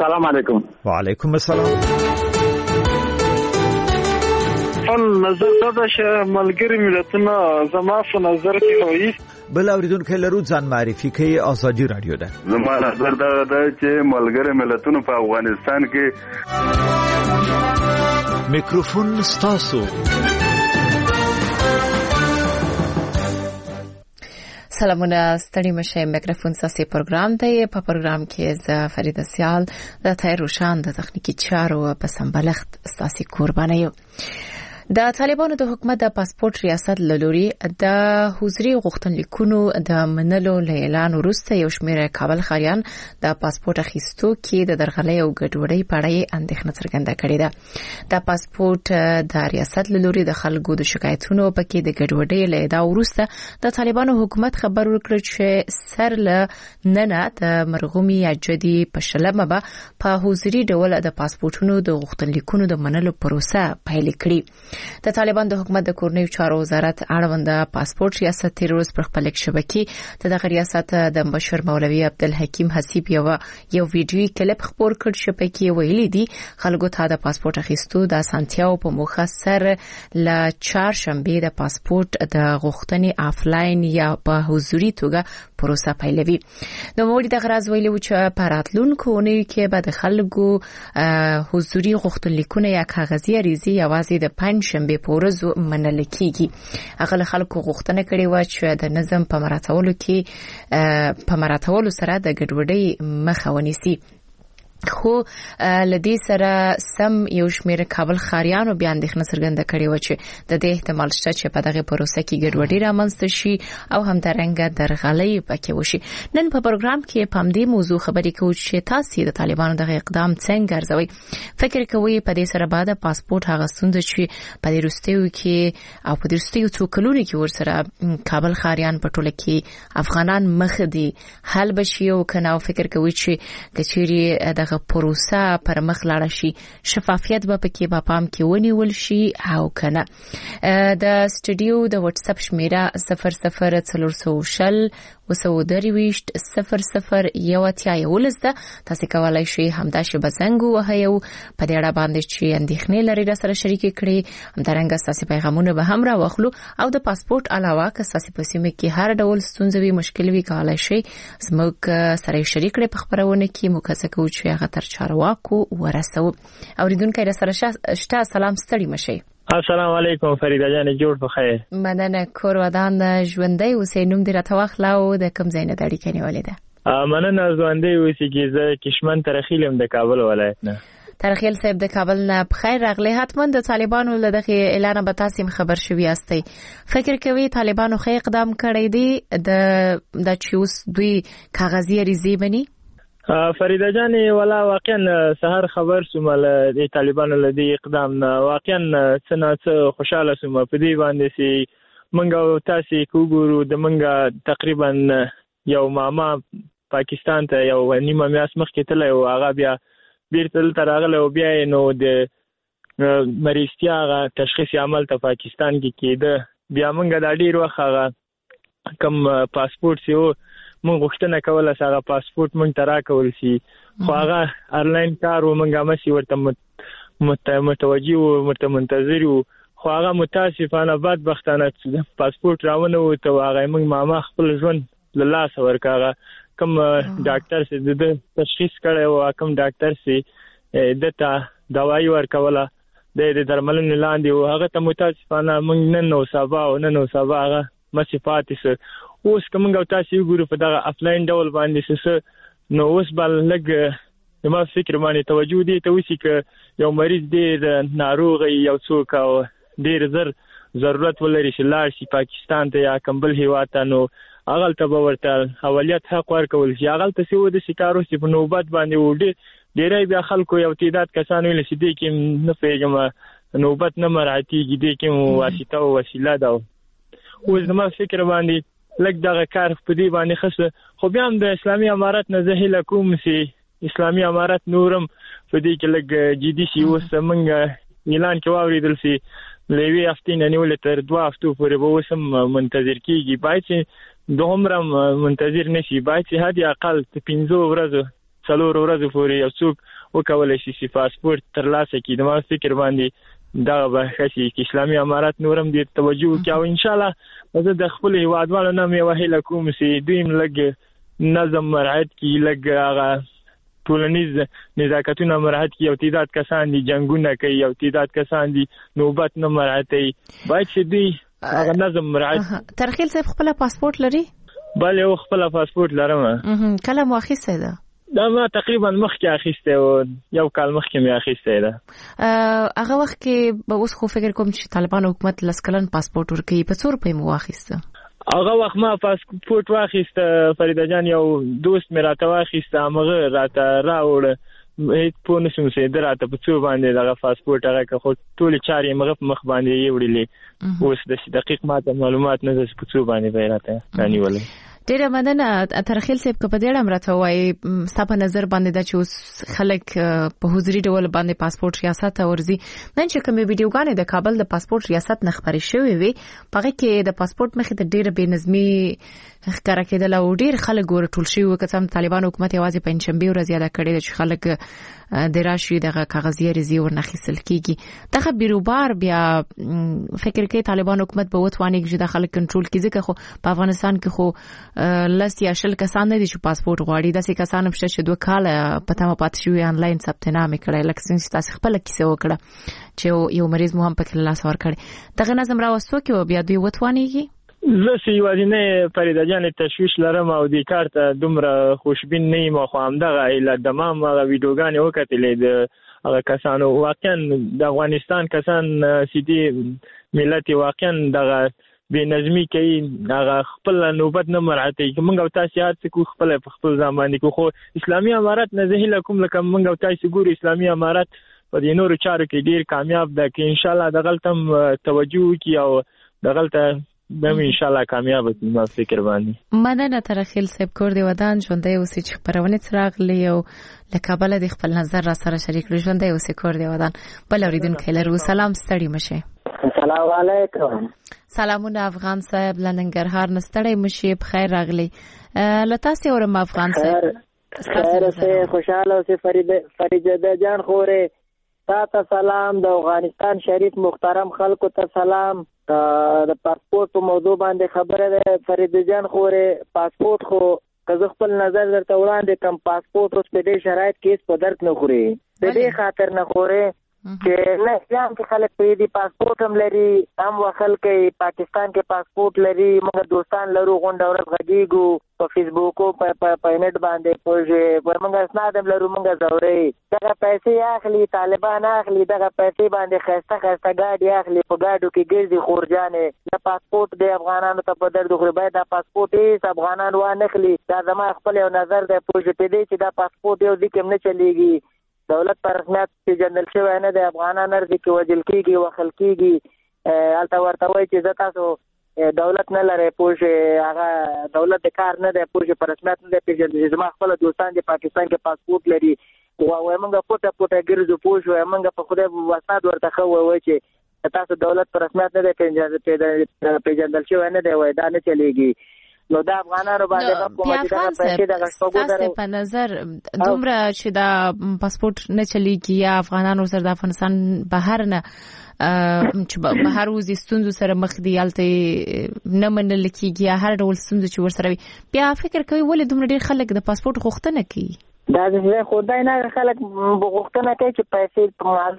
السلام علیکم. وعلیکم السلام. نظر دا چې ملګری ملتونه زما په نظر کې وایي بل اوریدونکو لرو ځان معرفي کوي. آزادي رادیو ده. زما نظر دا چې ملګری ملتونه په افغانستان کې میکروفون ستاسو. سلامونه ستړي مشه. میکروفون ساسي پروګرام دی. په پروګرام کې ز فرید سیال د تیر روشان د تخنیکی چارو په سمبلښت ستاسي قربانه یو. د طالبانو د حکومت د پاسپورت ریاست لوري د حضوري غوښتنلیکونو د منلو اعلان وروسته یو شمېر کابل خاریان د پاسپورت اخیستو کې د درغلۍ او ګډوډۍ په اړه اندېښنه څرګنده کړې ده. د پاسپورت د ریاست لوري د خلکو د شکایتونو پکې د ګډوډۍ له ادعا وروسته د طالبانو حکومت خبر ورکړ چې سر له ننه د مرغومي اجدي په شلمه به په حضوري ډول د پاسپورتونو د غوښتنلیکونو د منلو پروسه پیل کړي. د طالبان د حکومت د کورنیو چارو وزارت اړوند پاسپورت ریاست تیر ورځ پر خپل شبکې د ریاست د مشر مولوي عبدالحکیم حسیب یو ویډیو کلیپ خبر کړ چې پکې ویلي دي خلکو ته د پاسپورت اخیستو د اسانتیاو په موخه سر ل چهارشنبه د پاسپورت د غوښتنې آفلاین یا په حضوري توګه پروسه پیلوي. نو موږ د غراز ویلو چې په راتلونکو اونیو کې به د خلکو حضوري غوښتنلیکونه یا کاغذي عریضې یوازې د شنبه پورز منل کیږي. هغه خلکو غوښتنه کړې و چې د نظم په مراتبولو سره د ګډوډۍ مخه ونیسي. خو لدی سره سم یو شمېر کابل خاریانو بیا اندېښنه څرګنده کړې و چې د دې احتمال شته چې په دغه پروسه کې ګډوډي رامنځته شي او همدارنګه درغلۍ پکې وشي. نن په پروګرام کې په دې موضوع خبرې کوو چې تاسو د طالبانو دغه اقدام څنګه ارزوي. فکر کوئ په دې سره بعد پاسپورت هغه ستونزه چې په دې وروستیو کې او په دې وروستیو څو کلونو کې ورسره کابل خاریان په ټوله کې افغانان مخ دي حل بشي او کنه فکر کوئ چې کچيري دغه پروسه پر مخ لاړ شي شفافیت به پکې په پام کې ونیول شي او کنه. د سټډیو د واتس اپ شمیره 0040 وسودریويشت 00 ده. تاسو کولای شئ همداشه بزنګ وهیو په دې اړه باندې چې اندېښنې لري را سره شریک کړئ. همدارنګه تاسو پیغامونه به هم را واخلو او د پاسپورت علاوه که تاسو په سیمه کې هر ډول ستونزې وي مشکل وي کولای شئ زموږ سره شریک کړئ په خبرونه کې مکسه کوو چې هغه تر چارواکو ورسو. اوریدونکو را سره شته سلام ستړي مشي. السلام علیکم فریده جان جوړ په خیر. مننه کور ودان ژوندۍ اوسې. نوم دې راته واخلاو د کوم ځای نه د اړیکې نیولې ده؟ مننه ژوندۍ اوسې زه کشمن ترخیلم د کابل ولایت نه. ترخیل صاحب د کابل نه بخیر راغلی. حتما د طالبانو له دغه اعلان به تاسو خبر شوي یاستئ. فکر کوي طالبانو خې اقدام کړی دی د چوس دوی کاغذي عریضې بني؟ فریده جان ولا واقعا سحر خبر سومل د طالبانو لدی اقدام واقعا څنګه خوشاله سوم په دې باندې سي منګه تاسو کوګورو د منګه تقریبا یو ماما پاکستان ته یو نیمه میاس مخکې تل او هغه بیا بیرته ترغله او بیا نو د مریضتیا تشخیص عمل ته پاکستان کې کېده. بیا منګه د ډیر وخت کم پاسپورت سیو مونږ غوښتنه کوله چې هغه پاسپورت مونږ ته راکول شي خو هغه آنلاین کار و مونږ ماشي ورته متوجي او ورته منتظر و خو هغه متاسفانه بدبختانه پاسپورت راونه و ته هغه مونږ ماما خپل ژوند له لاس ورکاغه کوم ډاکټر سي د تشخیص کړي او کوم ډاکټر سي دته دوايي ورکوله د درملنې لاندې او هغه ته متاسفانه مونږ نن نو سبا هغه مسیفات سي. اوس کومه تاسو وګورئ په دغه افلاین ډول باندې څه نو اوس بل لګ ما فکر باندې توجه دي ته وسی ک یو مریض ډیر ناروغ یو څوک او ډیر ضرورت ولري چې لاړ شي پاکستان ته یا کمبل هیواد ته نو اغل ته ورته اولیت حق ورکول شي. اغل ته سو د شکارو چې په نوبت باندې وډي ډیرای بیا خلکو یو تعداد کسان ویل چې دې کې نه پیګم نوبت نه مراتي دي کې واسطه او وسیله ده. اوس ما فکر باندې لکه دغه کار په دې باندې خصه خو بیا هم د اسلامي امارات نه زه هیله کوم چې اسلامي امارات نورم په دې کې لګ جدي شي. اوس موږ اعلان کې واوریدل شي لوي هفتې نه نیول تر 2 هفتو پورې به وسم منتظر کیږي. باید چې دومره منتظر نشي، باید چې هدي اقل 15 ورځې 4 ورځې پورې یو څوک وکولای شي چې پاسپورت ترلاسه کړي. د ما فکر باندې دا به ښه چې اسلامي امارات نورم دې توجه وکړي او ان شاء الله زه د خپل هیوادوالو نه مې وهیله کوم چې دوی لږ نظم مراعات کړي، لږ هغه ټولنیز نزاکتونه مراعات کړي. یو تعداد کسان دي جنگونه کوي، یو تعداد کسان دي نوبت نه مراعاتوي، باید چې دوی هغه نظم مراعات. ترخیل صاحب خپل پاسپورت لري؟ بله او خپل پاسپورت لرم. کله مو اخیستی ده؟ دا ما تقریبا مخکې اخیستی و، یو کال مخکې مې اخیستی ده. هغه وخت کې به اوس خو فکر کوم چې طالبان حکومت 10 کلن پاسپورت ورکوي، په څو روپۍ مو واخیسته؟ هغه وخت ما پاسپورت واخیسته فریده جان، یو دوست مې راته واخیسته، هغه راته راوړه، هیڅ پوه نشم چې د راته په څو باندې دغه پاسپورت هغه که خو ټولې چارې مغه په مخ باندې یې وړلې. اوس د دقیق ماته معلومات نه ده چې په څو باندې به یې راته رانیولې. ډیره مننه ترخیل صاحب، که په دې اړه راته وایي ستا په نظر باندې دا چې اوس خلک په حضوري ډول باندې پاسپورت ریاست ته ورځي، نن چې کومې ویډیوګانې د کابل د پاسپورت ریاست نه خبرې شوې وي، په هغه کې د پاسپورت مخې ته ډیره بې نظمي ښکاره کېدله او ډیر خلک ورټول شوي وو. که څه هم طالبان حکومت یوازې پنجشنبې ورځ یاده کړې ده چې خلک د راشي دغه کاغذي عریضې ورنه اخیستل کېږي. دغه بیروبار بیا فکر کوي طالبان حکومت به وتواني چې د خلک کنټرول کړي، ځکه خو په افغانستان کې خو 10 یا 20 کسان نه دي چې پاسپورت غواړي، داسې کسان هم شته چې 2 کاله په تمه پاتې شوي آنلاین ثبت نام کړی. لکه څنګه چې تاسو خپل کیسه وکړه چې یو مریض مو هم پکې لاس ورکړي، دغه نظم راوستو کې بیا دوی وتوانيږي. زه چې یوازینی فریده جان تشویش لرم او د کار ته دومره خوشبین نه یم، خو همدغه ایله تمام هغه ویډیوګانې وکتلې د هغه کسانو. واقعا د افغانستان کسان سیدي ملت واقعا دغه بې نظمي کوي، هغه خپل نوبت نه مراعاتوي. موږ او تاسو هڅه کوو خپل په خپل ځان باندې کوو، خو اسلامي امارات نه زه هیله کوم لکه موږ او تاسو ګورو اسلامي امارات په دې نورو چارو کې ډیر کامیاب ده، کې ان شاء الله دغلته توجه وکړي او دغلته به ان شاء الله کامیاب شي. ما فکر باندې مننه ترخیل صاحب، کور دی ودان ژوندۍ اوسې چې خبرونه څراغلی او لکابل د خپل نظر را سره شریک کړي. ژوندۍ اوسې کور دی ودان. بل اوریدونکو لرو سلام، ستړي مشه. السلام علیکم. سلامونه افغان صاحب، لننګرهار نستړی مشه، بخیر راغلی. لتاسې اورم افغان صاحب. خیر اوسې، خوشاله اوسې فریده جان خوره. تاسو سلام، د افغانستان شریف محترم خلکو ته سلام. د پاسپورت په موضوع باندې خبره ده فریده جان خوره. پاسپورت خو که زه خپل نظر درته وړاندې کوم، پاسپورت اوس په دې شرایط کې په درد نه خوري، په دې خاطر نه خوري چې نه اسلام کې خلک په دې پاسپورت هم لري، هم وخل کوي. پاکستان کې پاسپورت لري، موږ دوستان لرو، غونډه ورځ غږیږو په فیسبوک او په نت باندې پوجي، موږ اسناد هم لرو، موږ زوري دغه پیسې اخلي، طالبان اخلي دغه پیسې باندې خسته ګاډي اخلي، په ګاډو کې ګرځي خورجانې. د پاسپورت د افغانانو ته په درد خوري، باید دا پاسپورت هیڅ افغانان وانه اخلي. دا زما خپل یو نظر دی، پوجي په دې چې دا پاسپورت یو ځکه نه چلیږي. دولت پر رسمیت پیژندل شوی نه دی، افغانان ارزي کې وجل کېږي، وخل کېږي. هلته ورته وایي چې زه تاسو دولت نه لرئ، پوه هغه دولت د کار نه دی، پوه په رسمیت نه دی پیژندل. زما خپل دوستان د پاکستان کې پاسپورت لري، وایي موږ پټه ګرځو، پوه شوې موږ په خدای وسات ورته ښه وایي چې تاسو دولت پر رسمیت نه دی پیژندل شوی نه دی، وایي دا نه چلیږي. نو دا افغانانو باندې حکومت دغه پیسې دغه شپږو په نظر دومره چې دا پاسپورت نه چلیږي یا افغانانو سره د افغانستان بهر نه چې بهر وزي ستونزو سره مخ دي، الته نه منل کېږي یا هر ډول ستونزو چې ورسره وي، بیا فکر کوي ولې دومره ډېر خلک د پاسپورت غوښتنه کوي؟ دا د خدای نه خلک غوښتنه کوي چې پیسې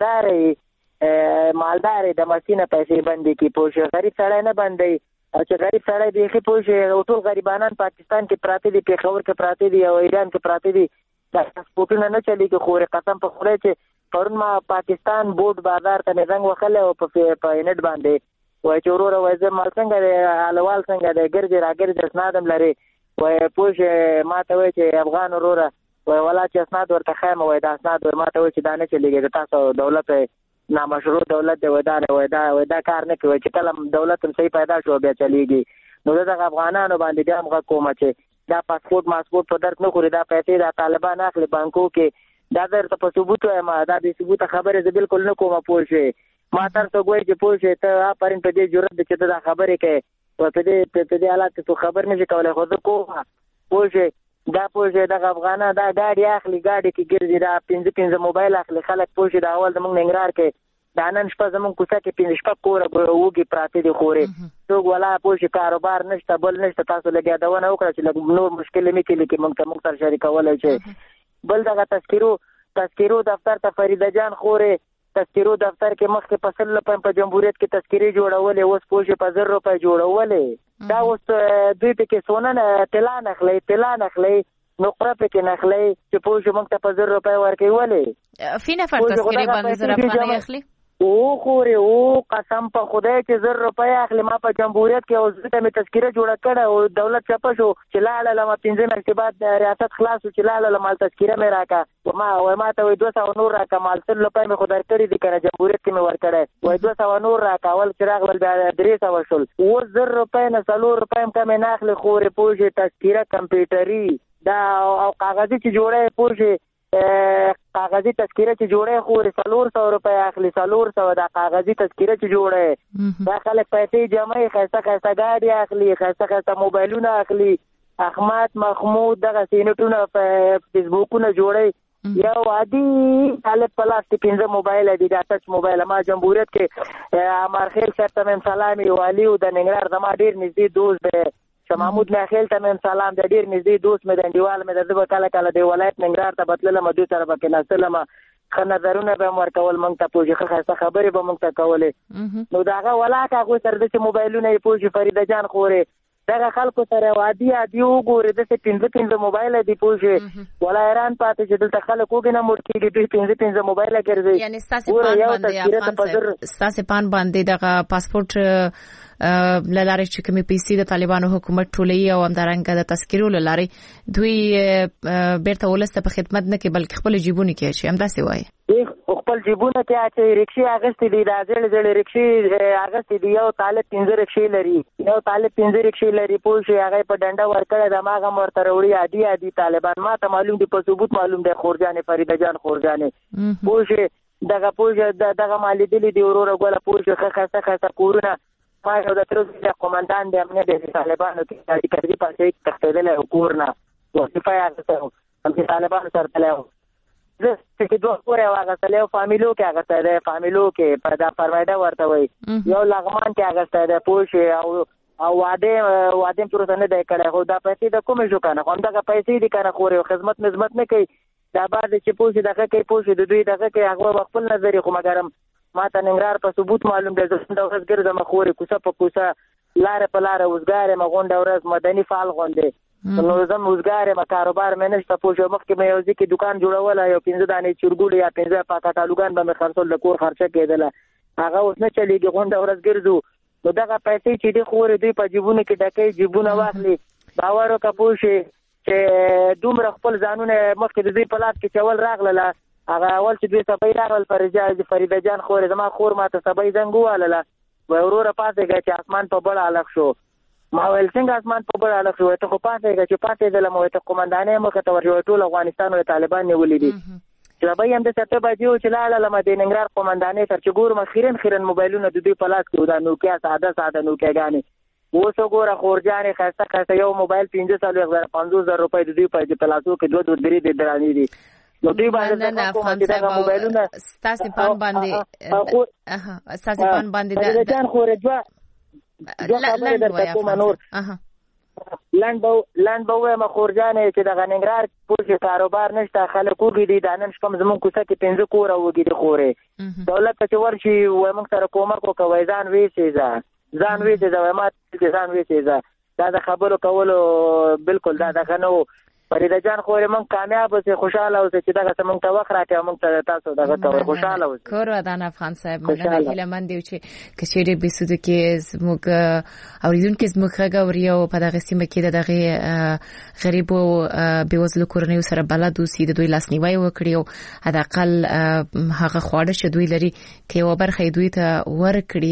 په مالداري د مسینه پیسې باندې کې پوه غریب سړی نه باندې چې غریب سړی بیخي پوه شي. ټول غریبانان پاکستان کې پراته دي، پېښور کې پراته دي او ایران کې پراته دي، دا پاسپورټونه نه چلیږي. خو قسم په خدای چې پرون ما پاکستان بورډ بازار ته زنګ وکړ او په نت باندې وایي چې وروره وایي زه مال څنګه دی، حالوال څنګه دی، ګرځې راګرځې اسناد هم لري. وایي پوه شي ما ته وایي چې افغان وروره وایي ولا چې اسناد ورته ښیم، وایي دا اسناد ما ته وایي چې دا نه چلیږي، تاسو دولت نامشروع دولت دی، وایي دا کار نه کوي. چې کله دولت هم صحیح پیدا شو بیا چلیږي. نو دغه افغانانو باندې بیا هم غږ کوم چې دا پاسپورت په درد نه خوري، دا پیسې دا طالبان اخلي بانکو کې. دا درته په ثبوت وایم، دا بې ثبوته خبرې زه بالکل نه کوم، پوه شوې. ما تر څو ګوي چې پوه شوې ته آفرین په دې جرأت چې ته دا خبرې کوې، په دې حالات کې تو خبر نشي کولی، خو زه کوم پوه شوې. دا پوجي د افغانه دا ګاډي اخلي ګاډي کې ګرځي دا 15 موبایل اخلي خلک پوجي دا اول زمونږ ننګرهار کې دا نن شپه زمونږ کوڅه کې 15 کور وګي پراته دي خوري څوک ولا پوجي کاروبار نشته بل نشته تاسو لګیا دا ونه وکړه چې نور مشکل مې کې لیکي موږ سره شریکولای شي بل دغه تذکیرو دفتر ته فریده جان خوري تذکیرو دفتر کې مخکې په 100 روپۍ په جمهوریت کې تذکیرې جوړولې اوس پوجي په 1000 روپۍ جوړولې دا اوس دوی ته کې سونه طلا نخلي نقره پکې نخلي چې پوجي موږ ته په 1000 روپۍ ورکوي ولې فینه فر تذکیرې باندې 1000 افغانۍ اخلي او خوري او قسم په خدای چې 1000 روپۍ اخلي ما په جمهوریت کې اوس ته مې تذکیره جوړه کړه او دولت چپه شو چې لاله لما 15 میاشتې بعد ریاست خلاص چې لاله لما تذکیره مې راکا ما ته وې 200 نور راکا مال 100 روپۍ مې خدای کړی دي کنه جمهوریت کې مې ورکړه وې 200 نور راکا ول چراغ ول 300 شول او 1000 روپۍ نه 100 روپۍ کم نه اخلي خوري پوجي تذکیره کمپیوټري دا او کاغذي چې جوړه پوجي کاغذي تذکیره چې جوړه خو 400 روپۍ اخلي 400 دا کاغذي تذکیره چې جوړه دا خلک پیسې جمعي خاصه ګاډي اخلي خاصه موبایلونه اخلي احمد محمود دغه سینټونه په فیسبوکونه جوړي یو عادي طالب پلاستیک 15 موبایل دي دا ټچ موبایل ما جمهوریت کې امر خیر شرط من سلامي والی او د ننګرهار زما ډیر نږدې دوست دی محمود ناخیل ته مم سلام د ډیر نږدې دوست مې د انډیوال مې د دغه کله د ولایت ننګرهار ته بتلله مدو تر بکې نسلمه خنظرونه به ورکول مونږ ته پوجي خاصه خبرې به مونږ ته کولې نو داغه ولاکه خو سر د موبایلونه یې پوجي فریده جان خوري دغه خلکو سره وادي وګوري د 15 موبایل دی پوجي ولا ایران پاتې چې دلته خلک وګنه مړ کېږي 15 موبایل ګرځي یعنی ستاسو پان باندې دغه پاسپورت لاره چې کومې پیسې د طالبانو حکومت ټولې او همدارنګه د تذکیرو لاره دوی بیرته ولسته په خدمت نه کې بلکې خپل جیبونه کې شي همداسې وایي خپل جیبونه کې چې رکشې اغستې دي دا ځل رکشې اغستې دي یو طالب 15 رکشې لري پوه هغه په ډنډه ورکړه د ماغه مرته وروړي عادي طالبان ما ته معلوم دي په ثبوت معلوم دی خورجان فریده جان خورجان پوه دغه مالی دي وروره ګوله پوه خاصه کورونه ما یو د تروس د قومندان د امنیت د طالبانو کې د کړي پاتې تختیدل کورونه وظیفه یې اغسته هم طالبانو سره تلو زه چې دوه پورې واغسته له فامیلو کې اغسته ده فامیلو کې په دا فرمایده ورته وي یو لغمان کې اغسته ده پوه او واده پروسه نه دی کړی خو دا پیسې د کومې شو کنه هم دا پیسې دي کنه خوري خدمت نه کوي دا بعد چې پوه دغه کې پوه د دوی دغه کې هغه خپل نظر خو مګرم ما ته ننګرهار په ثبوت معلوم دی زه د ورځ ګرځم خوري کوڅه په کوڅه لار په لار وزګاره مغونډه ورځ مدني فعال غونډه نو زم وزګاره ما کاروبار مې نشته پوه مخکې مې یو ځکه دکان جوړول یو 15 دانې چورګوړي یا 15 پاکټالوګان به مې خرڅول د کور خرچه کېدله هغه اوس نه چلیږي غونډه ورځ ګرځو نو دغه پیسې چې دی خوري دوی په جیبونه کې ډکې جیبونه واخلي باور وکړه پوه چې دومره خپل ځانونه مخکې د دوی په لاس کې چول راغله هغه اول چې دوی سبای راغل فریده جان خوري زما خور ماته سبای زنګ واله وروره پاتېږي چې اسمان په بل الګ شو ما ویل څنګه اسمان په بل الګ شو ته خو پاتېږي چې پاتې د لمو ته قومندانې مخ ته ورجو ټول افغانستان او طالبان نیولې دي چې سبای هم د سته بجو چې لاله لمه د ننګرهار قومندانې تر چې ګور مخیرن موبایلونه د دوی په لاس کې ودا نوکیا ساده نوکیاګانې اوس وګوره خورجانې خاصه یو موبایل 550,000 روپۍ د دوی په پلاسو کې 2-3 درانې دي نو دوی باندې موبایلونه ستاسو پان باندې د جان خورې جوا لاند به ما خورجانې چې د غننګرهار پوجي کاروبار نشته خلک وګړي دي د نن شپه زمون کوڅه کې 15 کور وګړي خورې دولت ته ورشي و موږ سره کومک وکوي ځان ویسیزه ما ځان ویسیزه دا د خبرو کولو بالکل دا دغه نو فریده جان خوري مونږ کامیاب اوسې خوشاله اوسې چې دغه څه مونږ ته وخت راکړي مونږ ته تاسو دغه ته خوشاله اوسئ کور ودان افغان صاحب مننه هیله مند یو چې کچېری بسوده کې زموږ اوریدونکو زموږ غوړي او په دغه سیمه کې دغه غریب او بیوزلو کورنیو سره بلد اوسې د دوی لاسنیوي وکړي او حداقل هغه خواړه چې دوی لري کې و برخه دوی ته ورکړي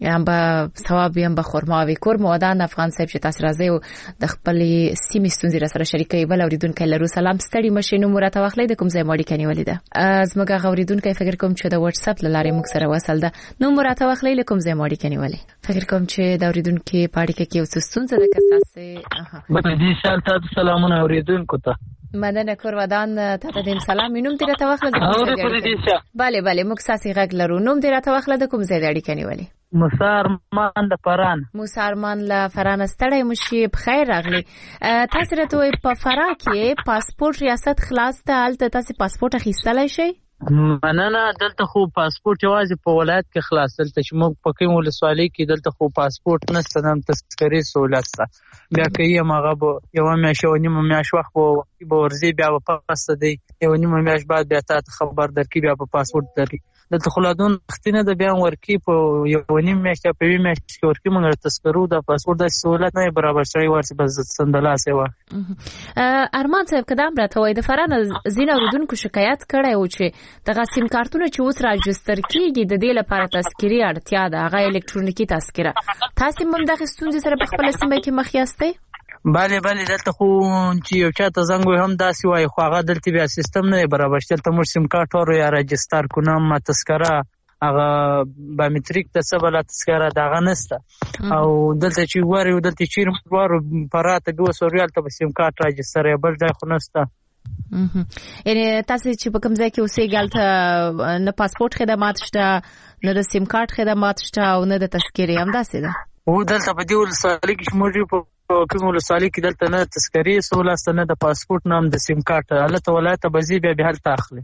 هم به ثواب هم به خرما وي. کور مودان افغان صاحب چې تاسو راځي او د خپل سیمې ستونزې را سره شریکوي. بل اوریدونکو لرو سلام ستړي مشینو مرته واخلې د کوم ځای ماړي کني ولیدا زموږ اوریدونکو فکر کوم چې د واتس اپ لارې موږ سره وصل ده نو مرته واخلې له کوم ځای ماړي کني ولې فکر کوم چې د اوریدونکو پاړیکه کې اوس ستونزه ده کساسه په دې سال تاسو سلامونه اوریدونکو ته مننه کور ودان ته دې سلام مینوم دې راته واخلې بله بله موږ ساسي غږ لرو نوم دې راته واخلې د کوم ځای د اړیکې نیولې مسارمان د فران مسارمان له فران ستړی مشي بخیر راغلی تاسو راته په فرا کې پاسپورت ریاست خلاص ته الته تاسو پاسپورت اخیستلای شئ مننه دلته خو پاسپورت یوازې په ولایت کې خلاص دلته چې موږ په کوم ولسوالۍ کې دلته خو پاسپورت نشته نام تذکرې سہولت ده بیا کوي هغه یو میاشت او نیمه میاشت وخت به ورځي بیا په پاسته دی یو نیمه میاشت بعد بیا تاسو خبر درکې بیا په پاسپورت درکې دلته خلادون وختینه د بیان ورکی په یو نیمه میاشت په وی میاشت کې ورکی موږ تذکرو د پاسپورت د سہولت نه برابر شوی ورته بس سندلاسه و ارمان صاحب کدام راته وای د فران زینه ورودونکو شکایت کړی و چې د سیم کارتونو چې اوس راجستر کیږي د دې لپاره تذکری اړتیا ده هغه الکترونیکی تذکره تاسو هم د ستونزې سره په خپل سیمه کې مخ یاستئ بله دلته خو چې یو چاته زنګ وي هم داسې وای خو هغه دلته بیا سیستم نه برابر شته ته موږ سیم کارت ورو یا راجستر کنم ما تذکره هغه بایومټریک د څه بل تذکره دغه نشته او دلته چې وره دلته چې ورو پراته 200 ریال ته سیم کارت راجستر یا بل ځای خو نشته یعنی تاسو چې په کوم ځای کې اوسئ ګالته نه پاسپورت خدمات شته نه د سیم کارت خدمات شته او نه د تذکرې هم داسې ده او دلته په دې ولسوالۍ کې موږ په کوم ولسوالۍ کې دلته نه تذکرې سہولت نه د پاسپورت نام د سیم کارت الته ولایت بزی بیا هلته اخلي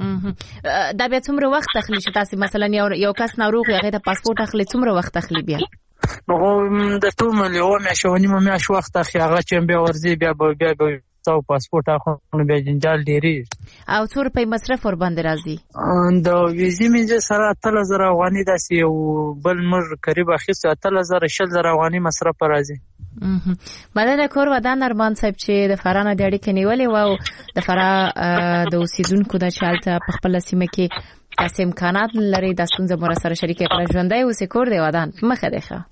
دا بیا څومره وخت اخلي چې تاسو مثلا یو کس ناروغ هغه ته پاسپورت اخلي څومره وخت اخلي بیا نو د ټول مليون میاشونی میاش وخت اخلي هغه چې بیا ورځي بیا تو پاسپورت اخلو بیا جنجال ډیری او څور په مصرف ور باندې راځي د ویزې منځ سره 3000 افغاني داسي او بل مر قریب اخیسته 3000 6000 افغاني مصرف راځي مننه کور ودان ارمان صاحب چې د فرانه د اړیکې نیولې و او د فرا د اوسیدونکو د چالتہ په خپل سیمه کې تاسو امکانات لري د ستونزې مر سره شریک کړئ ژوندۍ اوسې کور دی ودان مخه ده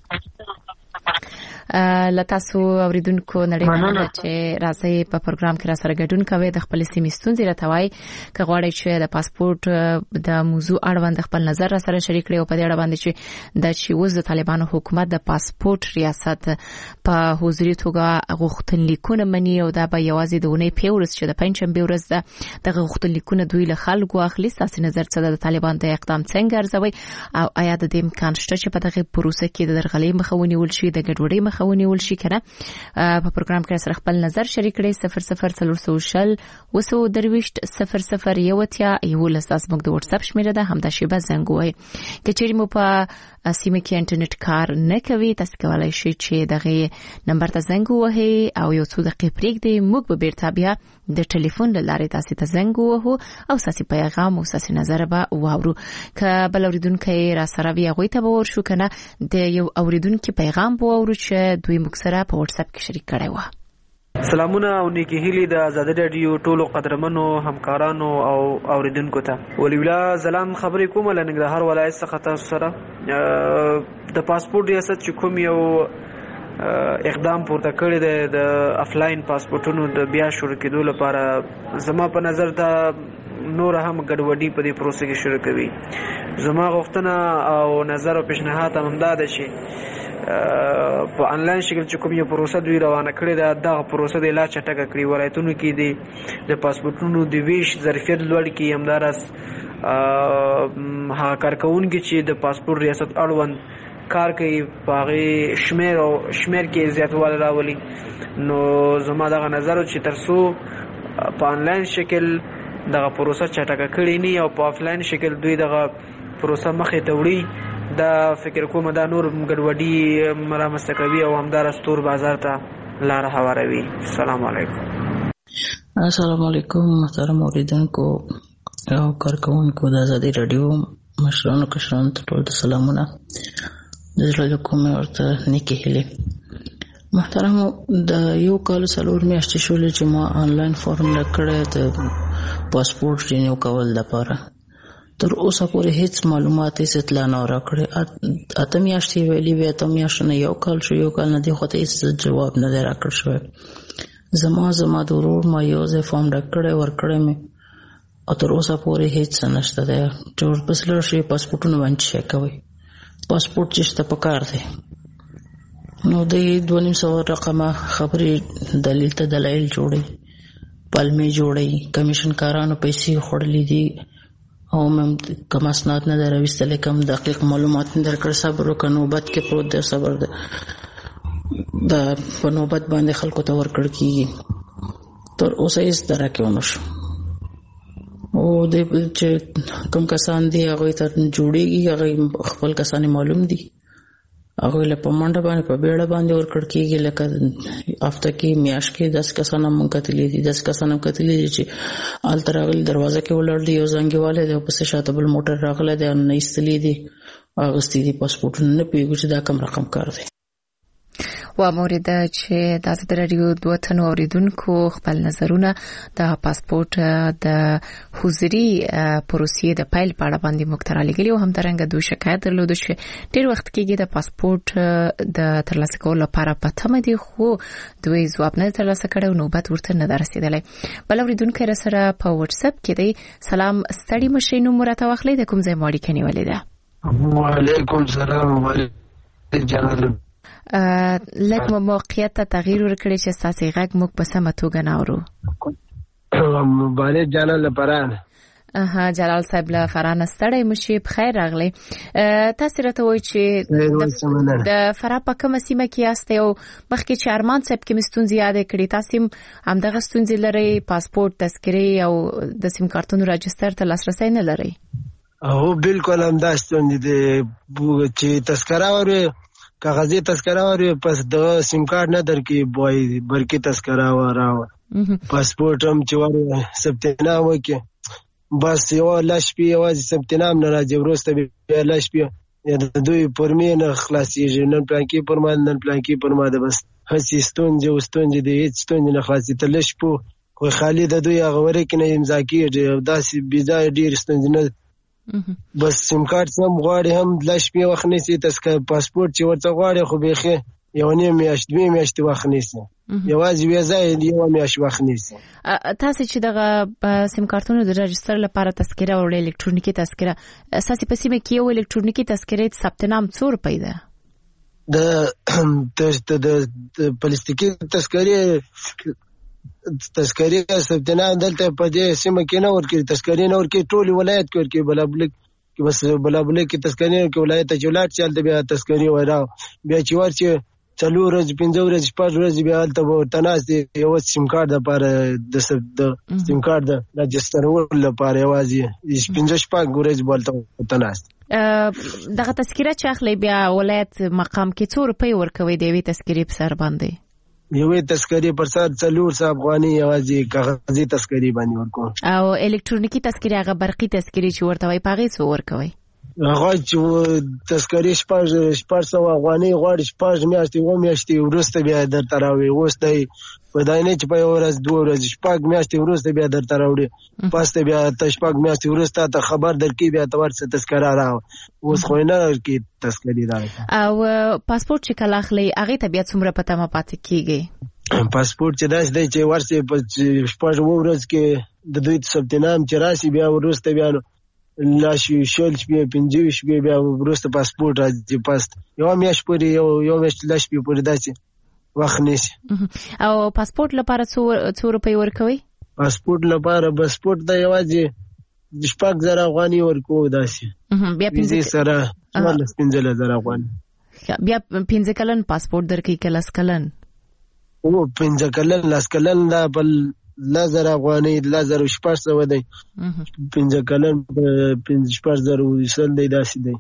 لتاسو اوریدونکو نړۍ چې راځي په پروګرام کې را سره ګډون کوي د خپل سیمې ستونزې راټوي که غواړئ چې د پاسپورت د موضوع اړوند خپل نظر را سره شریک کړئ او په دې اړه باندې چې د چوز د طالبانو حکومت د پاسپورت ریاست په حضوري توګه غوښتنلیکونه مني او دا به یوازې د ونې پیورس چې د پنځم ورځ د غوښتنلیکونه دوی له خلکو اخلي تاسو نظر څه د طالبان د اقدام څنګه ارزوي او آیا د دې امکان شته چې په دغه پروسه کې د درغلۍ مخاوني ول شي د ګډوډۍ مخاوني ول شي کنه په پروګرام کې سره خپل نظر شریک کړئ 00 وسو درويشت 00 یوتیا یو لاساس موږ د واتس اپ شمیره ده همدا شی به زنګ وای کچېری مو په سیمه کې انټرنیټ کار نه کوي تاسو کولای شئ چې دغه نمبر ته زنګ وهئ او یو څو دقیقې پرېږدئ موږ به بیرته بیا د ټلیفون لارې تاسو ته زنګ وهو او تاسو پیغام او تاسو نظر به واورو ک بل اوریدونکو را سره بیا غوي ته ور شو کنه د یو اوریدونکو پیغام به ورو چې دوی موږ سره په واتس اپ کې شریک کړي و سلامونه او نیکی هیلی د آزادی رادیو ټولو قدرمنو همکارانو او اوریدونکو ته ولی ولا سلام خبرې کوم له ننګرهار ولایت څخه تاسو سره د پاسپورت ریاست چې کوم یو اقدام پورته کړی دی د افلاین پاسپورتونو د بیا شروع کېدو لپاره زما په نظر دا نور هم ګډوډي په دې پروسه کې شروع کوي زما غوښتنه او نظر او پیشنهاد هم دا ده چې په انلاین شکل چې کوم یو پروسه دوی روانه کړې ده دغه پروسه د لا چټکه کړي ولایتونو کې د پاسپورتونو د ویش ظرفیت لوړ کړي همدارس هغه کارکونکي چې د پاسپورت ریاست اړوند کار کوي باغې شمیر کې زیاتوالی راولي نو زما دغه نظر چې ترڅو په انلاین شکل دغه پروسه چټکه کړي نه او په آفلاین شکل دوی دغه پروسه مخې ته وړي دا فکر کوم دا نور ګډوډي مرامسته کوي او همدار استور بازار ته لار هواروي السلام علیکم السلام علیکم محترم اوریدونکو او کارکونکو د آزادی رادیو مشرانو کشرانو ته ټول سلامونه د زړه کومه ورته نیکی هیله محترم د یو کال څلور میاشتې شولې چې ما آنلاین فارم لکړې د پاسپورت رینیو کول لپاره تر اوسه پورې هیڅ معلومات هیڅ اطلاع نه راکړې. اته میاشتې ویلي وې، اته میاشتې نه یو کال شو، یو کال نه دی خو ته هیڅ جواب نه دی راکړ شوی. زما د ورور ما یو ځای فارم ډک کړی ورکړی مې، او تر اوسه پورې هیڅ نشته دی. چې ورپسې لاړ شي پاسپورټونه باندې چیک کوئ، پاسپورټ چې شته پکار دی. نو د 2,500 رقمه خبرې دلیل ته دلایل جوړي، پلمې جوړي، کمیشن کارانو پیسې خوړلې دي او مم کم اسناد نه درويستل، کم دقیق معلومات نه درکړ. صبر وکړه، نوبت کې پروت دی، صبر دی. دا په نوبت باندې خلکو ته ورکړ کیږي. تر اوسه هیڅ درکه ونه شو. او د چې کوم کسان دي هغه ته جوړيږي، هغه خپل کسان معلوم دي، هغه له پمنډه باندې په بیړه باندې ورکړ کیږي. لکه هفته کې میاشت کې 10 کسان مونږ کتلې دي، 10 کسان کتلې دي چې آل تراغل دروازه کې ولړ دی، یو زنګیواله دی، پسې شاته بل موټر راغله دی، نه ایستلې دي، اغستې دي پاسپورټ نه پیږي چې دا کم رقم کار دی. و مورد چې د ازادي رادیو دوه تنو اوریدونکو خپل نظرونه د پاسپورت د حضوري پروسې د پیل په اړه باندې مختار لګلی او هم درنګ دوه شکایت درلود چې ډیر وخت کېږي د پاسپورت د ترلاسه کولو لپاره پته مدي خو دوی ځواب نه ترلاسه کړو، نوبت ورته نه رسیدلی. بل اوریدونکو سره په واتس اپ کې دی. سلام، ستړي مشي نو مرته واخلې د کوم ځای ماړی کني ولې ده؟ وعلیکم السلام. وعلیکم لکه موقعیت ته تغییر ورکړي چې ساسي غږ موږ په سمه توګه نه اورو. مبارک جانان لپاره جلال صاحب له فرانه ستړی مشي، بخیر راغلی. تاسو راته وایئ چې د فراه په کومه سیمه کې یاست او مخکې چې ارمان صاحب کې مستونزې یاد کړې، تاسو هم دغه ستونزې لرئ؟ پاسپورت، تذکرې او د سیم کارتونو راجستر ته لاسرسی نه لرئ؟ هو بالکل هم دا ستونزې دي چې تذکره ورې کاغذي تذکره ورې پس د سیم کارت نه درکې بوای برکې تذکره وراو پاسپورت هم چې ور ثبت نام وکي بس یو لاش پی یوازې ثبت نام نه راځي، وروسته بیا لاش پی د دوی پرمې نه خلاصيږي، نن پلان کې پرمال نن پلان کې پرماده بس هسي ستونزې د هیڅ ستونزې نه خلاصي تلش پو خو خالي د دوی هغه ورې کې نه امضا کیږي او داسې بيځای ډیر ستونزې نه بس سیم کارت سم غواړي هم لاش پی وخت نيسي تذکره پاسپورت چې ورته غواړي خو بيخي یو نه میاشت دوی میاشت وخت نيسي یوازې ویزه یو میاشت وخت نيسي. تاسو چې دغه سیم کارتونو د رجستر لپاره تذکره او الکترونیکی تذکره اساسي په سیمه کې یو الکترونیکی تذکره ثبت نام څور پیدا د پلاستیکي تذکره ثبت نام دلته په دې سیمه کې نه ورکړي، تذکرې نه ورکړي، ټول ولایت کې ورکړي، بلابلک کې بس بلابلک کې تذکرې کې ولایت ته چولات چلته بیا تذکرې وراو بیا چې ورچې 4 ورځې 5 ورځې 5 ورځې بیا الته تناس دی یو سیم کارت لپاره د سیم کارت د رجسترول لپاره یوازې 15 ورځې بولته تناس دغه تذکره چې اخلي بیا ولایت مقام کې څو روپۍ ورکوي دی وی تذکرې په سر باندې یوې تذکرې پر سر 400 افغاني یوازې کاغذي تذکرې باندې ورکو او الکترونیکی تذکرې هغه برقي تذکرې چې ورته وي پاغې څو ورکوي هغه چې تذکرې 400 افغاني غواړي 4 میاشتې و میاشتې ورسته بیا درته راوي اوسته په داینه چې په ورځ 2 ورځې 4 میاشتې ورسته بیا درته راوړي پاسته بیا 4 میاشتې ورسته ته خبر درکې بیا ته ورڅ تذکره راو اوس خو نه کې تذکرې راو او پاسپورت چې کله اخلي هغه ته بیا څومره پته ما پاتې کیږي پاسپورت چې داس دی چې ورسه په 4 ورځ کې د دوی ثبت نام چې راشي بیا ورسته بیا لاشي شل شپې 50 شپې بیا ورسته پاسپورت راځي پاست یو میاش پورې یو میاش لاش پورې داسې وخت نشي. او پاسپورت لپاره څو روپۍ ورکوي؟ پاسپورت لپاره پاسپورت د یوازې 6000 افغاني ورکو داسې بیا 15 سره 15000 افغاني بیا 15 کلن پاسپورت درکې کلاس کلن او 15 کلن لاس کلن دا بل 1000 افغاني 1000 دی 15 کلن 15000 وسل دی داسې دی.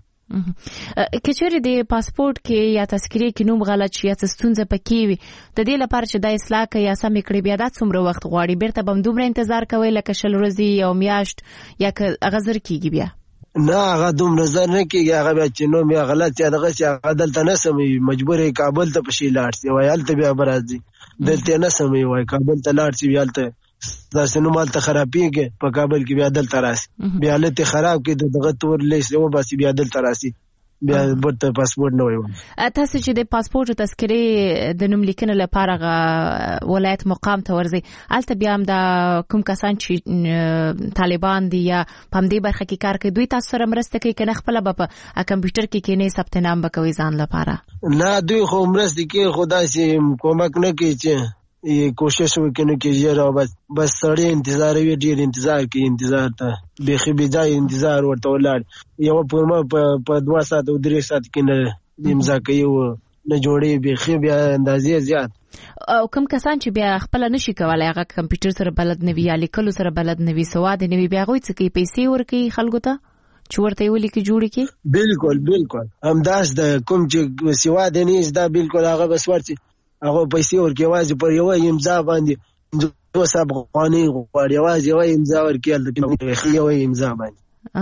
کچېری د پاسپورت کې یا تذکرې کې نوم غلط شي یا ستونزه پکې وي د دې لپاره چې د اصلاح کې یا سم کړي بیا د څومره وخت غواړي بیرته بم دومره انتظار کوي لکه شل ورځې او میاشت یا هغه زر کېږي بیا نه هغه دومره زر نه کېږي هغه بیا چې نوم یا غلط یا دغه چې هغه دلته نه سمي مجبور کابل ته پشي لاړ شي وای هلته بیا برازي دلته نه سمي وای کابل ته لاړ شي بیا هلته داسې نو مال ته خرابېږي په کابل کې بیا دلته راسي بیا حالت خراب کې دغه تور لیست وباسي بیا دلته راسي بیا ورته پاسپورت نه وي. تاسو چې د پاسپورت تذکرې د نوم لیکنې لپاره ولایت مقام ته ورځي البته بیا هم د کوم کسان چې طالبان دي یا په همدې برخه کې کار کوي دوی تاسو سره مرسته کوي کنه خپل په کمپیوټر کې کینې ثبت نام وکوي ځان لپاره؟ نه دوی خو مرسته کوي خدا سي کومک نه کوي چې کوشش وکړي چې یاره بس سړی انتظار وي ډیر انتظار کوي انتظار ته بيخي بيځای انتظار ورته ولاړ یو پورما په 2 ساعت او 3 ساعت کې نه امضا کوي نه جوړي بيخي بیا اندازې زیات او کوم کسان چې بیا خپل نشي کولای هغه کمپیوټر سره بلد نه وي یا لیکلو سره بلد نه وي سواد نه وي بیا غوي څه کوي پیسې ورکي خلکو ته چې ورته ویل کې جوړ کی بالکل همداس د کوم چې سواد نه زده بالکل هغه بس ورته هغه پیسې ورکې واځي پر یو امضا باندې 200 افغانۍ غواړي واځي یو امضا ورکې د یو امضا باندې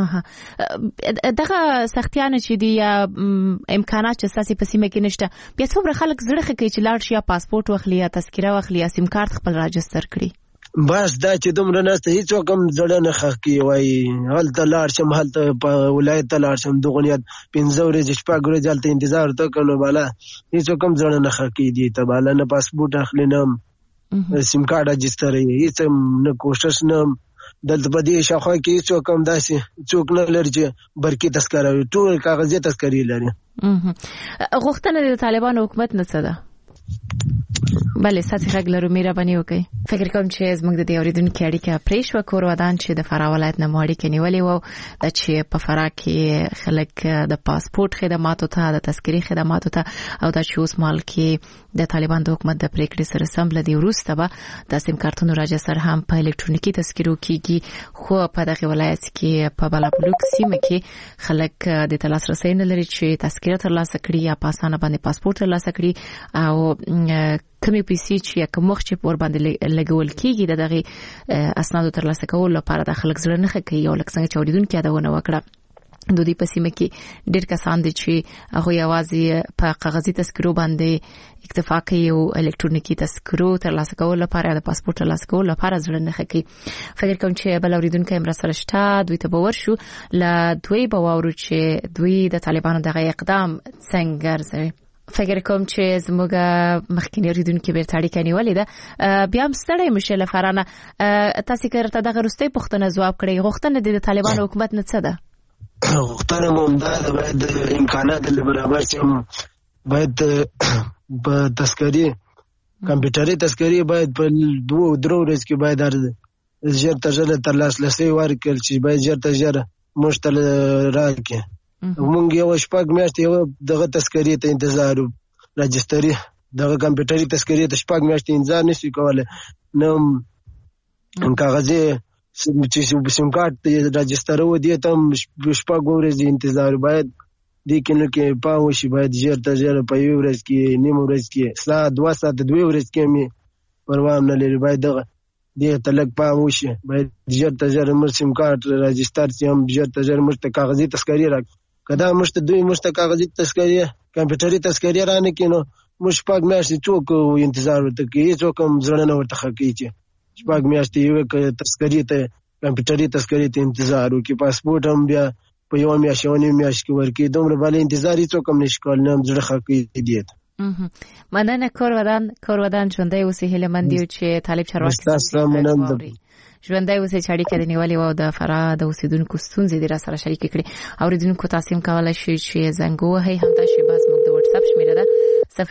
دغه سختیانه چې دی امکانات چې ساسي په سیمه کې نشته بیا څومره خلک زړه کوي چې لاړ شي پاسپورت واخلي یا تذکره واخلي یا سیم کارت خپل راجستر کړي بس دا چې دومره نهسته هیڅ کوم زړه نه خخي وای هلته لاړ شم هلته په ولایت ته لاړ شم دغه نیت 15 ورځې شپږ ورځې هلته انتظار ته کړو بالا هیڅ کوم زړه نه خخي دي ته بالا نه پاسپورت اخلي نه سیم کارت راجستر هیڅ نه کوشش نه دلته په دې شاخه کې هیڅ کوم داسې څوک نه لري برکی تذکره ټول کاغذي تذکرې لري. غوښتنه د طالبان حکومت نه څه ده؟ بله ساتي غږ لرو مهرباني وکړئ. فکر کوم چې زموږ د دې اوریدونکو اړیکه پرې شوه کور ودان چې د فراه ولایت نه مو اړیکه نیولې وو د چې په فراه کې خلک د پاسپورت خدماتو ته د تذکرې خدماتو ته او د اوس مال کې د طالبان د حکومت د پریکړې سره سم لدی وروسته به د سیم کارتونو راجستر هم په الکترونیکي تذکرو کېږي خو په دغه ولایت کې په بلابلوک سیمه کې خلک د لاسرسي نه لري چې تذکره ترلاسه کړي یا په اسانه باندې پاسپورت ترلاسه کړي او کمی پیسې چې کوم وخت چې ور باندې لګول کېږي دغه اسنادو ترلاسه کول لپاره د خلک زړه نه کوي او لکه څنګه چې اوریدونکو یادونه وکړه د دې په سیمه کې ډېر کسان دي چې هغه یوازې په کاغذي تذکرو باندې اکتفا کوي او الکترونیکي تذکرو ترلاسه کول لپاره د پاسپورت ترلاسه کول لپاره زړه نه کوي. فکر کوم چې بل اوریدونکو هم را سره شته دوی ته باور شو ل دوی باور چې دوی د طالبانو دغه اقدام څنګه ارزوي. فکر کوم چې زموږ مخکینی اوریدونکو بیرته اړیکه نیولې ده بیا هم ستړی مشه لفرانه تاسو کړه دغه رستې پښتنه جواب کړی غوښتنه د طالبانو حکومت نه څه ده؟ غوښتنه مو دا د امکانات برابر شي باید په تذکرې کمپیوټري تذکرې باید په 2-3 ورځې کې باید ژر تر لاسرسي ورکړل چې باید ژر مشتل راکړي مونږ یو شپږ میاشتې یو دغه تذکرې ته انتظار راجستري دغه کمپیوټري تذکرې ته شپږ میاشتې انتظار نشي کولای نو کاغذي سیم کارت راجستر و دي ته شپږ ورځې انتظار باید دې کې پاو شي باید ژر په یو ورځ کې نیم ورځ کې ساعت 2 ساعت 2 ورځ کې می پروا نه لري باید دغه دې تلک پاو شي باید ژر مر سیم کارت راجستر سي هم ژر مر کاغذي تذکرې راک کدا مشته دوی مشته کاغذي تذکرې کمپیوټري تذکرې رانه کینو مش پاک میاشتې څوک انتظار ورته کوي څوک هم زړه نه ورته کوي چې پاک میاشتې یو تذکرې ته کمپیوټري تذکرې ته انتظار وکي پاسپورت هم بیا په یو میاشت کې ورکی دومره باندې انتظار څوک هم نشي کولای نه زړه کوي دي. مننه کور ودان ژوندۍ اوسې هله مندي چې طالب چارواکي ژوندۍ اوسې چې اړیکه د نیولې و د فراه د اوسیدونکو ستونزې د را سره شریک کړي اوریدونکو تاسو هم کولای شئ چې زنګ وهئ همدا شی باز موږ د واتس اپ شمیره ده 00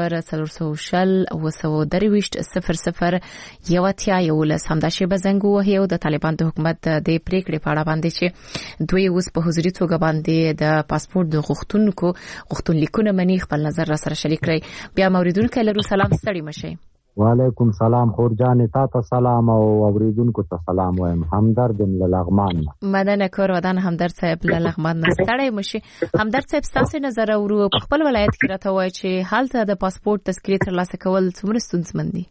همدا شی به زنګ وهئ او د طالبان د حکومت د پریکړې په اړه باندې چې دوی اوس په حضوري توګه باندې د پاسپورت د غوښتنلیکونه منی خپل نظر را سره شریک کړي. بیا اوریدونکو لرو سلام ستړي مشه. وعلیکم سلام خورجان تاسو سلام او اوریدونکو ته سلام وایم همدرد لغمان. مننه کور ودان همدرد صاحب لغمان ستړی مشه. همدرد صاحب تاسو نظر اورو په خپل ولایت کې راته وای چې حالت د پاسپورت تذکرې ترلاسه کول څومره ستونزمن دي؟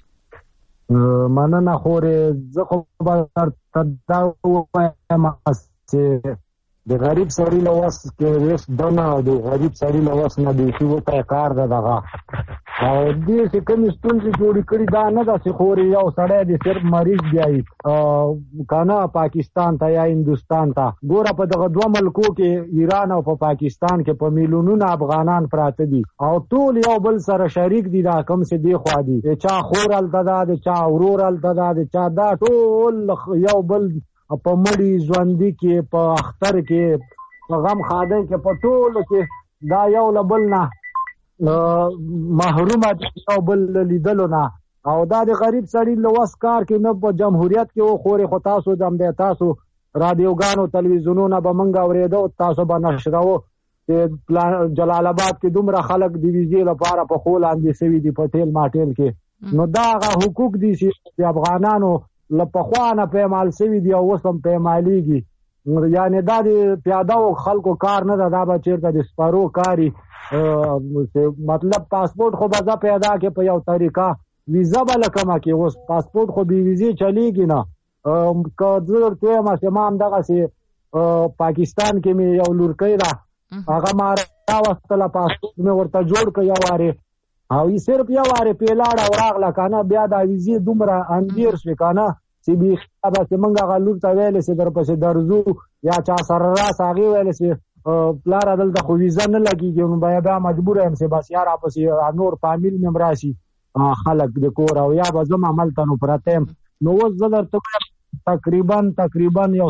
مننه خورې زه خو به تاسو وایم چې د غریب سړي له وس کې وس دنه د غریب سړي له وس نه بیخي وته کار ده دغه او دې چې کومې ستونزې جوړې کړي دا نه ده چې خورې یو سړی د صرف مریض بیایي کنه پاکستان ته یا هندوستان ته ګوره په دغه دوه ملکو کې ایران او په پاکستان کې په میلیونونه افغانان پراته دي او ټول یو بل سره شریک دي دا کم چې دی خوا دي د چا خور هلته ده د چا ورور هلته ده د چا دا ټول یو بل په مړي ژوندي کې په اختر کې په غم خادۍ کې په ټولو کې دا یو له بل نه محرومه یو بل لیدلو نه او دا د غریب سړي له وس کار کې نه په جمهوریت کې وخورې خو تاسو د همدې تاسو رادیوګانو تلویزیونونه به موږ اورېدو تاسو به نشروو چې جلال آباد کې دومره خلک د ویزې لپاره په خو لاندې سوي دي په ټیل ماټیل کې نو دا هغه حقوق دي چې د افغانانو له پخوا نه پیمال سوي دي او اوس هم پیمالېږي یعنې دا د پیاده او خلکو کار نه ده دا به چېرته د سپرو کاري مطلب پاسپورټ خو به زه پیدا کې په یو طریقه ویزه به له کمه کې اوس پاسپورټ خو بې ویزې چلېږي نه که زه درته وایم چې ما همدغسې پاکستان کې مې یو لورکۍ ده هغه ما راوستله پاسپورټ مې ورته جوړ کړ یو وارې او یې صرف یو وارې پیلاړه او راغله که نه بیا دا ویزې دومره اندیر شوې که نه چې بیخي داسې موږ هغه لور ته ویلې چې درپسې درځو یا چا سره راس هغې ویلې چې پلاره دلته خو ویزه نه لګېږي نو بیا مجبوره یم چې بس یا راپسې نور فامیل مې هم راشي خلک د کور او یا به زه هملته نو پرته یم نو اوس زه درته وایم تقریبا یو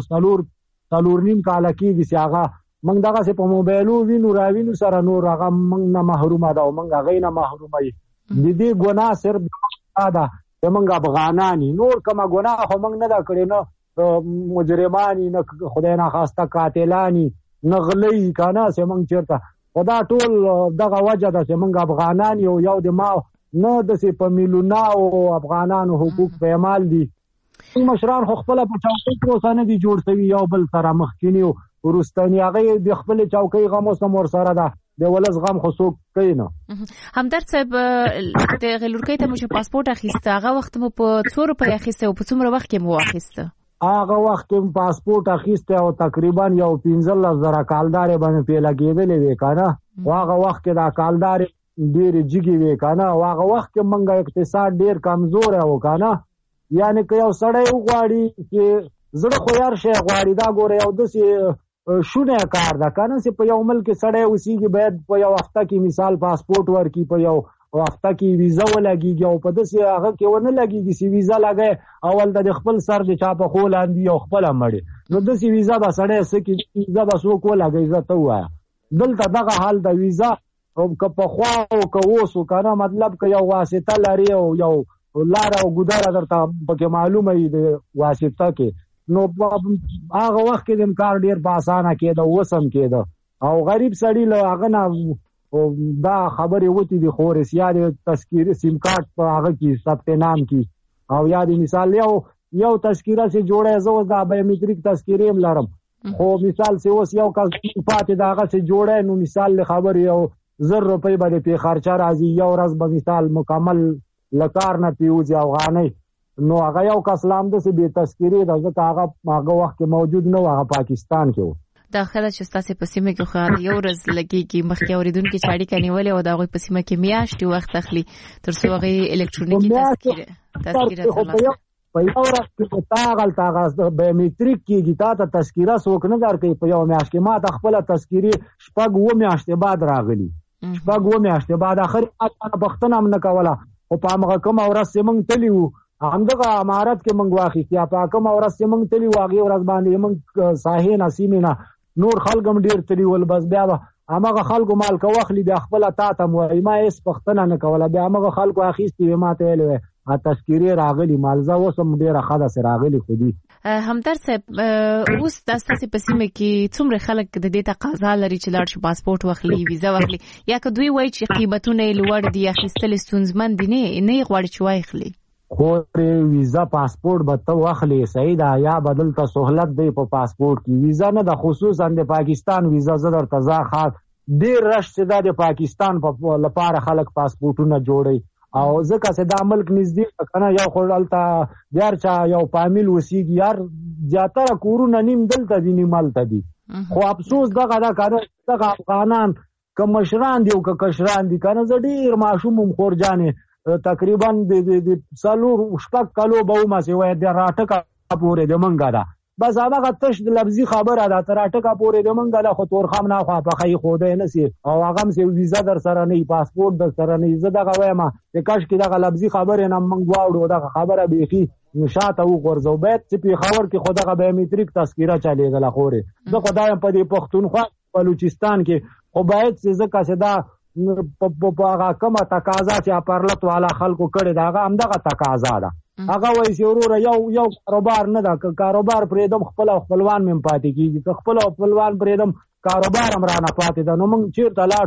څلور نیم کاله کېږي چې هغه موږ دغسې په موبایلو وینو راوینو سره نور هغه موږ نه محرومه ده او موږ هغې نه محرومه یو د دې ګناه صرف دا ده چې موږ افغانان یو نور کومه ګناه خو موږ نه ده کړې نه مجرمان یي نه خدای ناخواسته قاتلان یي نه غلی یي که نه چې موږ چېرته خو دا ټول دغه وجه ده چې موږ افغانان یو د ما نه داسې په میلیونه او افغانانو حقوق پیمال دي مشران خو خپله په چوکۍ کې اوسه نه دي جوړ سوي یو بل سره مخکیني وروستني هغې د خپلې چوکۍ غم اوس هم ورسره ده د ولس غم خو څوک کوي نه همدرد صاحب د هغې لورکۍ ته مو چې پاسپورټ اخیسته هغه وخت مو په څو روپۍ اخیسته او په څومره وخت کې مو واخیسته هغه وخت کې مو پاسپورټ اخیسته او تقریبا یو 15,000 کالدارې باندې پې لګېدلې وې که نه خو هغه وخت کې دا کالدارې ډېرې جګې وې که نه او هغه وخت کې موږ اقتصاد ډېر کمزوری و که نه یعنې که یو سړی وغواړي چې زړه خو هر شی غواړي دا ګوره یو داسې شونه کار ده که نه چې په یو ملک کې سړی اوسېږي باید په یو هفته کې مثال پاسپورټ ورکړي په یو هفته کې ویزه ولګېږي او په داسې هغه کې ونه لګېږي چې ویزه لګی اول د خپل سر د چا په خو لاندې او خپله مړې نو داسې ویزه به سړی څه کړي ویزه به څوک ولګوي زه ته ووایه دلته دغه حال د ویزه که پخوا او که اوس که نه مطلب که یو واسطه لري او یو لاره او ګودره درته پکې معلومه وي د واسطه کې نو هغه وخت کې د کار ډېر په اسانه کېده اوس هم کېده او غریب سړي له هغه نه دا خبرې وتې دي خو یا د تذکیرې سیم کارت په هغه کې ثبت نام کې او یا د مثال یو تذکیره چې جوړی زه اوس دا بایومیټریک تذکیرې هم لرم خو مثال چې اوس یو کس پاتې د هغه چې جوړی نو مثال له خبرې یو 1,000 روپۍ به د پې خرچه راځي یو ورځ به مثال مکمل له کار نه پې وځي افغانۍ نو هغه یو کس لا همداسې بې تذکیرې ده ځکه هغه وخت کې موجود نه و هغه پاکستان کې و دا خله چې ستاسې په سیمه کې خو یو ورځ لګېږي مخکې اورېدونکي چې اړیکه نیولې او د هغوی په سیمه کې میاشتې وخت اخلي تر څو هغې الکترونیکي تذکیره ترلاسه په یو ورځ کې تا هغلته هغه بایومیټریک کېږي تا ته تذکیره څوک نه درکوي په یو میاشت کې ما ته خپله تذکیرې 6 میاشتې بعد راغلي 6 میاشتې بعد اخر پوښتنه هم نه کوله خو په همغه کومه ورځ چې موږ تللي وو همدغه امارت کې موږ واخیستې یا په کومه ورځ چې موږ تللي وو هغې ورځ باندې موږ ساحې نه سیمې نه نور خلک هم ډېر تللي ول بس بیا به همغه خلکو مالکه واخلي بیا خپله تا ته م وایي ما هېڅ پوښتنه نه کوله بیا همغه خلکو اخیستې وې ما ته ویلې وی تذکیرې راغلي مالزه اوس هم ډېره ښه داسې راغلي خو دي همدرد صاحب اوس دا ستاسې په سیمه کې څومره خلک د دې تقاضا لري چې لاړ شي پاسپورټ واخلي ویزه واخلي یا که دوی وایي چې قیمتونه یې لوړ دي اخیستل یې ستونزمن دي نه یې غواړي چې واخلي خو ویزه پاسپورټ به ته واخلې صحیح ده یا به دلته سهولت دی په پاسپورټ کې ویزه نه ده خصوصا د پاکستان ویزه زه درته ډېر رش چې دا د پاکستان لپاره خلک پاسپورټونه جوړوي او ځکه چې دا ملک نږدې که نه یو خو هلته د هر چا یو فامیل اوسېږي هر زیاتره کورونه نیم دلته دي نیم هلته دي خو افسوس دغه دا کنه دغه افغانان که مشران دی او که کشران دي کنه زه ډیر ماشوم خورجانې تقریبا د 4 کالو به ومسې وای د راټکه پورې د منګه ده بس هغه تش د لفظي خبره ده تر راټکه پورې د منګه ده خو تورخم نه خو په خی خوده نه سي او هغه هم سي ویزا در سره نه پاسپورت در سره نه زه دغه وایم چې کاش کې دغه لفظي خبره نه منګ واوړو دغه خبره بيخي نشاته وګرځو بیت چې په خبر کې خدغه بایومټریک تذکره چلیږي خوري زه خدایم په دې پښتونخوا بلوچستان کې خو باید چې زکه چې دا په هغه کومه تقاضا چې پرلط والا خلکو کړي دا هغه همدغه تقاضا ده هغه وایي چې وروره یو کاروبار نه ده که کاروبار پرېږدم خپلوان مې پاتې کېږي که خپلوان پرېږدم کاروبار هم رانه پاتې ده نو موږ چېرته لاړ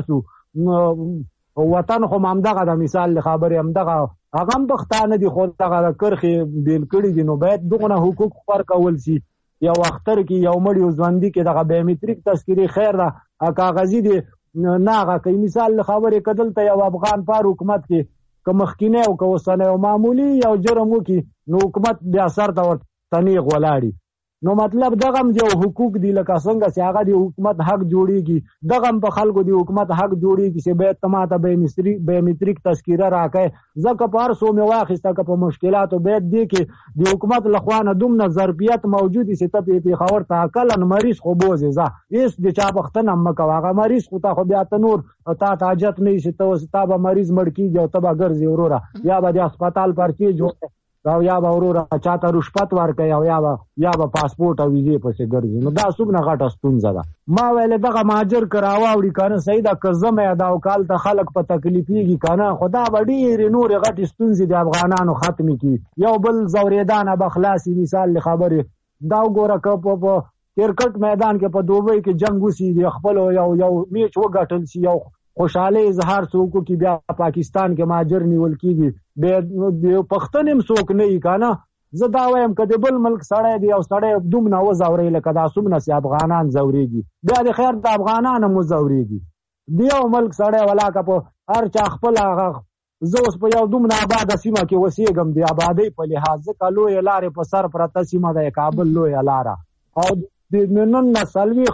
شو وطن خو همدغه ده مثال د خبرې همدغه هغه هم پښتانه دي خو دغه کرښې بیل کړي دي نو باید دغونه حقوق ورکول شي یو اختر کې یو مړ یو ژوندي کې دغه بایومټریک تذکرې خیر ده کاغذي دي نه هغه کوي مثال خبرې که دلته یو افغان پار حکومت کې که مخکینی او که اوسنی او معمولي یو جرم وکړي نو حکومت بیا سر ته ورته نیغ ولاړي نو مطلب دغه هم یو حقوق دي لکه څنګه چې هغه د حکومت حق جوړېږي دغه هم په خلکو د حکومت حق جوړېږي چې باید ته ماته بایومټریک تذکره راکړې ځکه په هر څو مې واخېسته که په مشکلاتو باید دی کې د حکومت له خوا نه دومره ظرفیت موجود وي چې ته په پېښور ته عقلا مریض خو بوځې ځه هېڅ د چا پوښتنه هم مه کوه هغه مریض خو ته خو بیا ته نور تا ته حاجت نه وي چې ته اوس تا به مریض مړ کېږي او ته به ګرځې وروره یا به د هسپتال پرچې جوړ او یا به وروره چاته رشوت ورکوي او یا به پاسپورټ او ویزې پسې ګرځي نو دا څومره غټه ستونزه ده ما ویلې دغه مهاجر که راواوړي که نه صحیح ده که زمه ده او کال ته خلک په تکلیفېږي که نه خو دا به ډېرې نورې غټې ستونزې د افغانانو ختمې کړي یو بل ځورېدانه به خلاصي مثال د خبرې دا وګوره که په کرکټ میدان کې په دوبۍ کې جنګ وسي د خپلو یو میچ وګټل شي یو خوشحالي اظهار څوک کی بیا پاکستان کې مهاجر نیول کیږي د پښتون هم څوک نه یې کنه زه دا وایم که د بل ملک سړی دی او سړی دومره وځوري لکه دا څومره چې افغانان ځورېږي بیا د خیر د افغانان هم وځورېږي د یو ملک سړی ولاکه په هر چا خپل هغه زه اوس په یو دومره آباده سیمه کې اوسېږم د آبادۍ په لحاظ ځکه لویې لارې په سر پرته سیمه ده کابل لویه لاره او د نن نه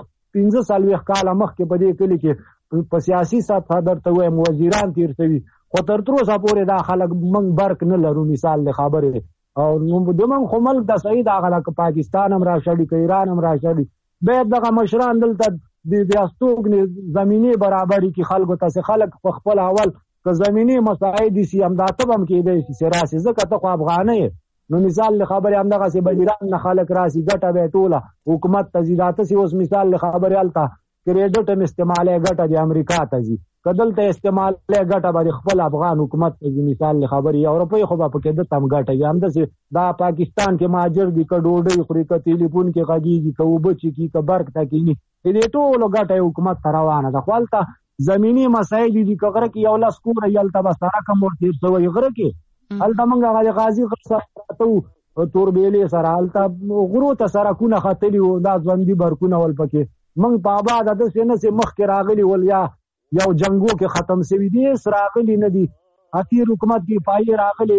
45 کاله مخکې په دې کلي کې په سیاسي سطح درته وایم وزیران تیر شوي خو تر تروسه پورې دا خلک موږ برق نه لرو مثال د خبرې او د موږ خو ملک د صحیح د هغه که پاکستان هم راشړي که ایران هم راشړي باید دغه مشران دلته د استوګنې زمینې برابري کړي خلکو ته چې خلک په خپل اول که زمینې مساعدې شي همدا ته هم کېدی شي چې راسي ځکه ته خو افغانه یې نو مثال د خبرې همدغسې به ایران نه خلک راسي ګټه به یې ټوله حکومت ته ځي دا ته چې اوس مثال د خبرې هلته کریډټ هم استعمالي ګټه د امریکا ته ځي که دلته استعمالي ګټه به د خپل افغان حکومت ته ځي مثال د خبرې اروپۍ خو به پکې دلته هم ګټه وي همداسې دا پاکستان کې مهاجر دي که ډوډۍ خوري که تلیفون کې غږېږي که اوبه چکي که برق ته کېني د دې ټولو ګټه حکومت ته روانه ده خو هلته زمیني مسایل دي که غره کې یو لس کوره یې هلته به سړک هم ورتېر شوی غره کې هلته موږ هغه د غازي غر سره پراته وو توربېلې سره هلته غرو ته سړکونه ختلي وو دا ژوندي برقونه ول پکې موږ په آباد داسې نه چې مخکې راغلي ول یا یو جنګو کې ختم شوي دي هېڅ راغلي نه دي اتیر حکومت کې پایې راغلې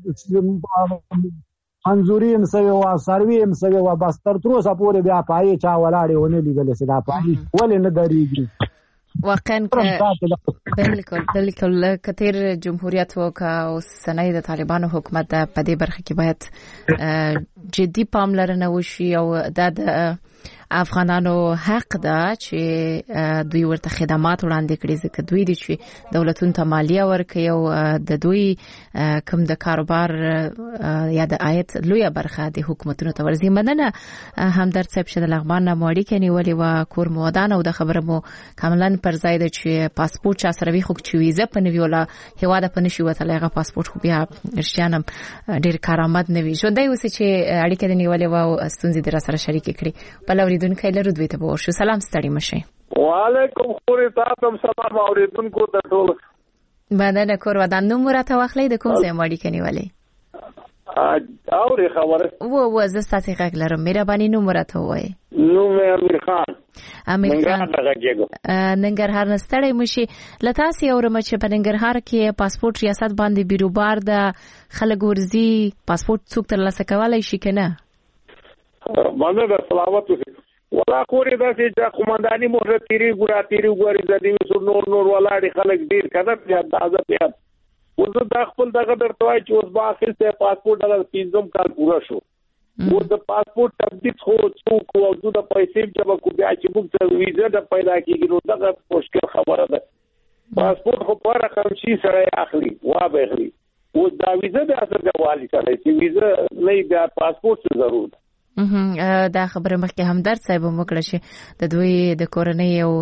وې منظوري هم شوې وه سروې هم شوې وه بس تر تروسه پورې بیا پایې چا ولاړې ونه لیدلې چې دا پایې ولې نه درېږي واقعا بالکل کتیر جمهوریت و که اوسنۍ د طالبانو حکومت په دې برخه کې باید جدي پاملرنه وشي او د افغانانو حق ده چې دوی ورته خدمات وړاندې کړي ځکه دوی دي چې دولتونو ته مالیه ورکوي او د دوی کوم د کاروبار یا د عاید لویه برخه د حکومتونو ته ورځي مننه همدرد صاحب چې د لغمان نه مو اړیکې نیولې وه کور مو ودان او د خبره مو کاملا پر ځای ده چې پاسپورټ چا سره وي خو چې ویزه په نه وي ولا هېواده په نه شي وتلی هغه پاسپورټ خو بیا رښتیا هم ډېر کارآمد نه وي ژوندی اوسې چې اړیکې دې نیولې وه او ستونزې دې راسره شریکې کړي بل اوریدونکی لرو دوی ته به ورشو سلام ستړي مشئ وعلیکم خوري تاسو هم سلام اوریدونکو ته ټول مننه کور ودان نوم راته واخلئ د کوم ځای مو اړیکه نیولې اوري خبره و زه ستاسې غږ لرم مهرباني نوم راته ووایئ نوم امیر خان ننګرهار نه ستړی مشي له تاسې اورم چې په ننګرهار کې پاسپورټ ریاست باندې بیروبار ده خلک ورځي پاسپورټ څوک ترلاسه کولی شي که نه باندې د سلامت ولا خورې داسې چې قومنداني موږ تیری ګوري ځدی نور ولاړ خلک ډیر کنه بیا اندازه بیا اوس دا خپل دغه درته وای چې اوس با اخیسته پاسپورت دغه 15 کال پوره شو اوس د پاسپورت تبدیل خو څوک او د پیسې جمع کو بیا چې موږ ته ویزا د پیدا کیږي نو دغه مشکل خبره ده پاسپورت خو پر خمسي سره اخلي وا به اخلي اوس دا ویزا د اثر د والی سره چې ویزا نه بیا پاسپورت ضرور ده دا خبره مخکې همدرد صاحب وکړه چې د دوی د کورنۍ او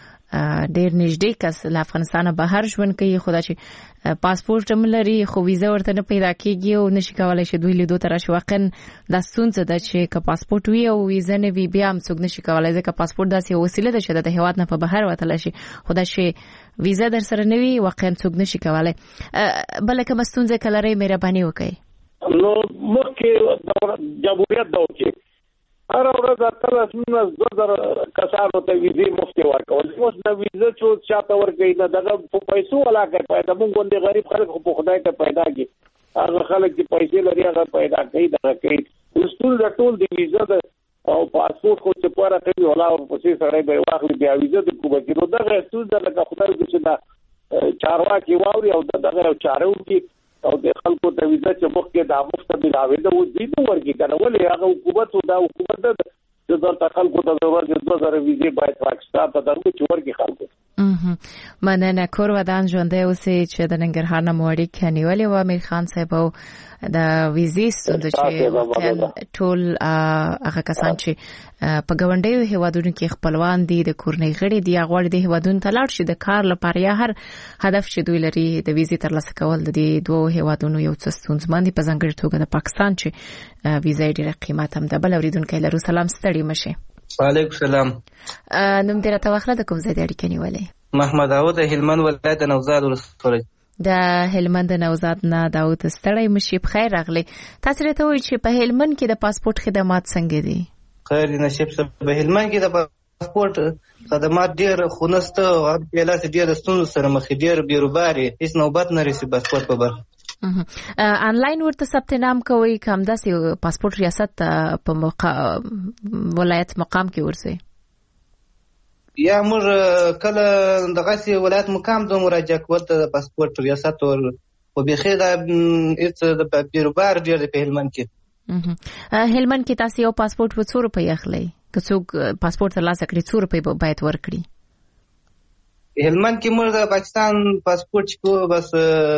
ډیر نږدې کس له افغانستانه بهر ژوند کوي خو دا چې پاسپورت هم لري خو ویزا ورته نه پیدا کیږي او نشي کولای شي دوی لیدو ته راشي واقعا دا ستونزه ده چې که پاسپورت وي او ویزا نه وي بیا هم څوک نشي کولای ځکه پاسپورت داسې وسیله ده چې د هیواد نه په بهر وتلی شي خو دا چې ویزا در سره نه وي واقعا څوک نشي کولای بله کومه ستونزه که لرئ مهرباني وکړئ نو مخکې جمهوریت دور کې هر ورځ اتل 2000 کسانو ته ویزې مفتي ورکول اوس د ویزا چې چاته ورکړي نه دغه په پیسو ولا کوي پیدا موږ باندې غریب خلک په خدای ته پیدا کی هغه خلک چې پیسې لري هغه پیدا کوي دغه کوي ټول د ټول د ویزا او پاسپورت خو چې پاره کوي ولا او په سره به واخلي بیا ویزا د کومه کې نو دغه ټول د لکه خدای چې دا چارواکي واوري او دغه چارو کې او د خلکو ته ویزا چې مخکې د مفت ملاوي د وځي نو ورګي کنه ولې هغه حکومت او د حکومت د د خلکو ته ورګي 2000 ویزې باید پاکستان ته درو چې ورګي خلکو مننه کور ودان ژوندې اوسې چې د ننګرهار نه موړي کنيولې و امیر خان صاحب د ویزې ستونزه چې ټول هغه کسان چې په ګوندیو هیوادونو کې خپلوان دي د کورنۍ غړي دي غواړي د هیوادونو ته لاړ شي د کار لپاره یا هر هدف چې دوی لري د ویزې ترلاسه کول د دې دوه هیوادونو یو څه ستونزمن دي په ځانګړي توګه د پاکستان چې ویزې ډېره قیمت هم ده بل اوریدونکو لرو سلام ستړي مشه وعلیکم السلام نوم دې راته واخله د کوم ځای د اړیکې نیولې محمد داود د هلمند ولایت د نوزاد ولسوالۍ د هلمند نوزاد نه داود ستړی مشي بخیر راغلی تاسو راته وایئ چې په هلمند کې د پاسپورت خدمات څنګه دي خیر نصیب صاحب په هلمند کې د پاسپورت خدمات ډیر خونسته او په لاس ډیر ستونزو سره مخ ډیر بیروباري هیڅ نوبت نه رسي پاسپورت په بر انلاین ورته ثبت نام کوي کوم داسې پاسپورت ریاست په ولایت مقام کې ورسي یا موږ کله دغه سي ولایت مقام ته مراجعه کول ته پاسپورت ریاست ور او بخیر د هیڅ د بیروبار ډیر په هلمند کې هلمند کې تاسو یو پاسپورت په 100 روپۍ اخلي که څوک پاسپورت ترلاسه کړي 100 روپۍ باید ورکړي هلمند کې موږ د پاکستان پاسپورت کو بس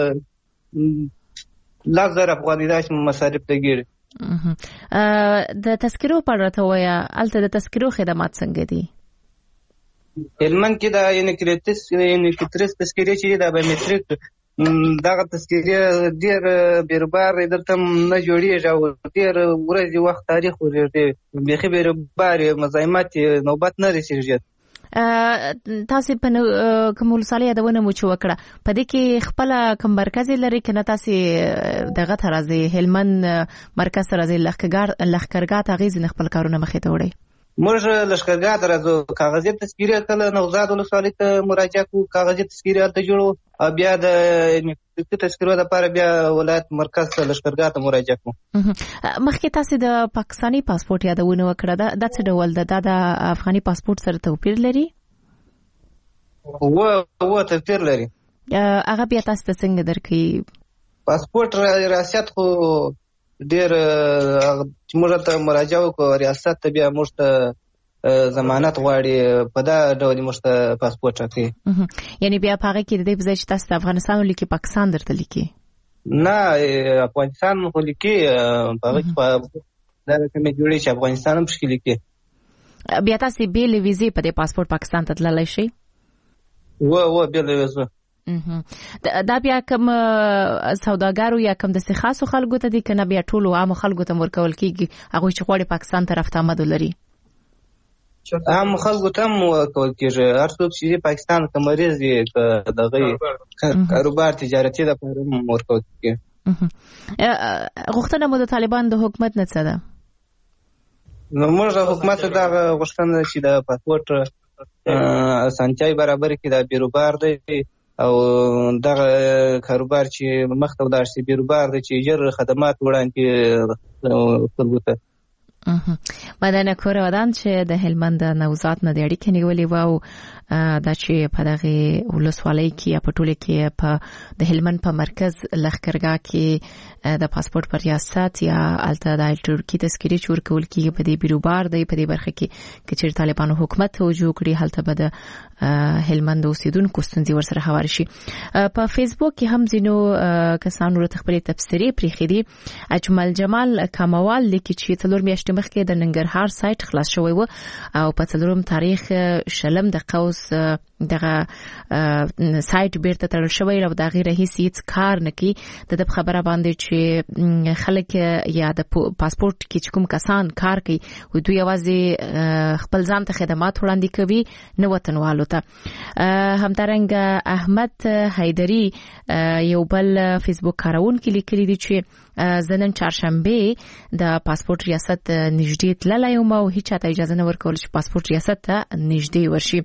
1,00,000 افغانۍ د مصارف لګیږي د تذکرو په اړه ته وایا الته د تذکرو خدمات څنګه دي هلمند کې د یونیکریټریس تذکرې چې د بایومټریک دغه تذکرې ډیر بیروبار درته نه جوړیږي او ډیر ورځي وخت تاریخ ورته بيخي بیروبار مزاحمت نوبت نه رسیږي تاسو په کوم ولسوالۍ یادونه مو چې وکړه په دې کې خپل کوم مرکز لري کنه تاسو دغه ترازی هلمند مرکز ترازی لخکرګات غیز نه خپل کارونه مخې ته وړي موږ لشکرګاه ته راځو کاغذي تذکیره کله نوزاد ولسوالۍ ته مراجعه کوو کاغذي تذکیره ته جوړو او بیا د تذکیرو لپاره بیا ولایت مرکز ته لشکرګاه ته مراجعه کوو مخکې تاسو د پاکستاني پاسپورت یادونه وکړه دا څه ډول ده د افغاني پاسپورت سره توپیر لري و توپیر لري هغه بیا تاسو ته څنګه درکې پاسپورت ریاست خو ډیر موږ ته مراجعه وکړو ریاست ته بیا موږ ته ضمانت غواړي په دا ډول موږ ته پاسپورت راکړي یعنی بیا په هغه کې د دې په ځای چې تاسو د افغانستان لیکي پاکستان درته لیکي نه افغانستان خو لیکي په هغه کې دا کومه جوړي چې افغانستان هم شکل لیکي بیا تاسو بیل ویزې په دې پاسپورت پاکستان ته تللی شئ و بیل ویزه دا بیا کوم سوداګرو یا کوم د خاصو خلکو ته دي کنه بیا ټول عام خلکو ته ورکول کیږي هغه چې غواړي پاکستان طرف ته آمد لري عام خلکو ته ورکول کیږي هر څوک چې پاکستان ته مریض دي دغه کاروبار تجارتي د لپاره ورکول کیږي غوښتنه مو د طالبان د حکومت نه څه ده نو موږ د حکومت دا غوښتنه چې د پاسپورت اسانتیاي برابر کړي د بیروبار دی او دغه کاروبار چې مخته ولاړ شي بیروبار دی چې ژر خدمات وړاندې خلکو ته مدنه کور ودان چې د هلمند نوزاد نه د اړیکې نیولې و دا چې په دغه ولسوالۍ کې په ټوله کې په د هلمند په مرکز لخرګاه کې د پاسپورت پر ریاست یا الته د ترکی تذکری چور کول کې په دې بیروبار د په دې برخه کې چې طالبانو حکومت توجه کړی هلته به د هلمند اوسیدونکو ستونزې ورسره هوار شي. په فیسبوک کې هم ځینو کسانو ورته خپل تبصرې پریښې دي. اجمل جمال کموال لیکي چې څلور میاشتې مخکې د ننګرهار سایت خلاص شوی و او په څلورم تاریخ شلم د قوس دغه سایت بیرته تړل شوی او د غیر هیڅ کار نه کوي. د خبره باندې چې خلک یا د پاسپورت کې کوم کسان کار کوي او دوی یوازې خپل ځان ته خدمات وړاندې کوي نو وطنوالو ته. همدارنګه احمد حیدری یو بل فیسبوک کارونکي لیکلي دي چې زنن چهارشنبه د پاسپورت ریاست نږدې تللی یم او هیڅ چاته اجازه نه ورکول چې پاسپورت ریاست ته نږدې ورشي.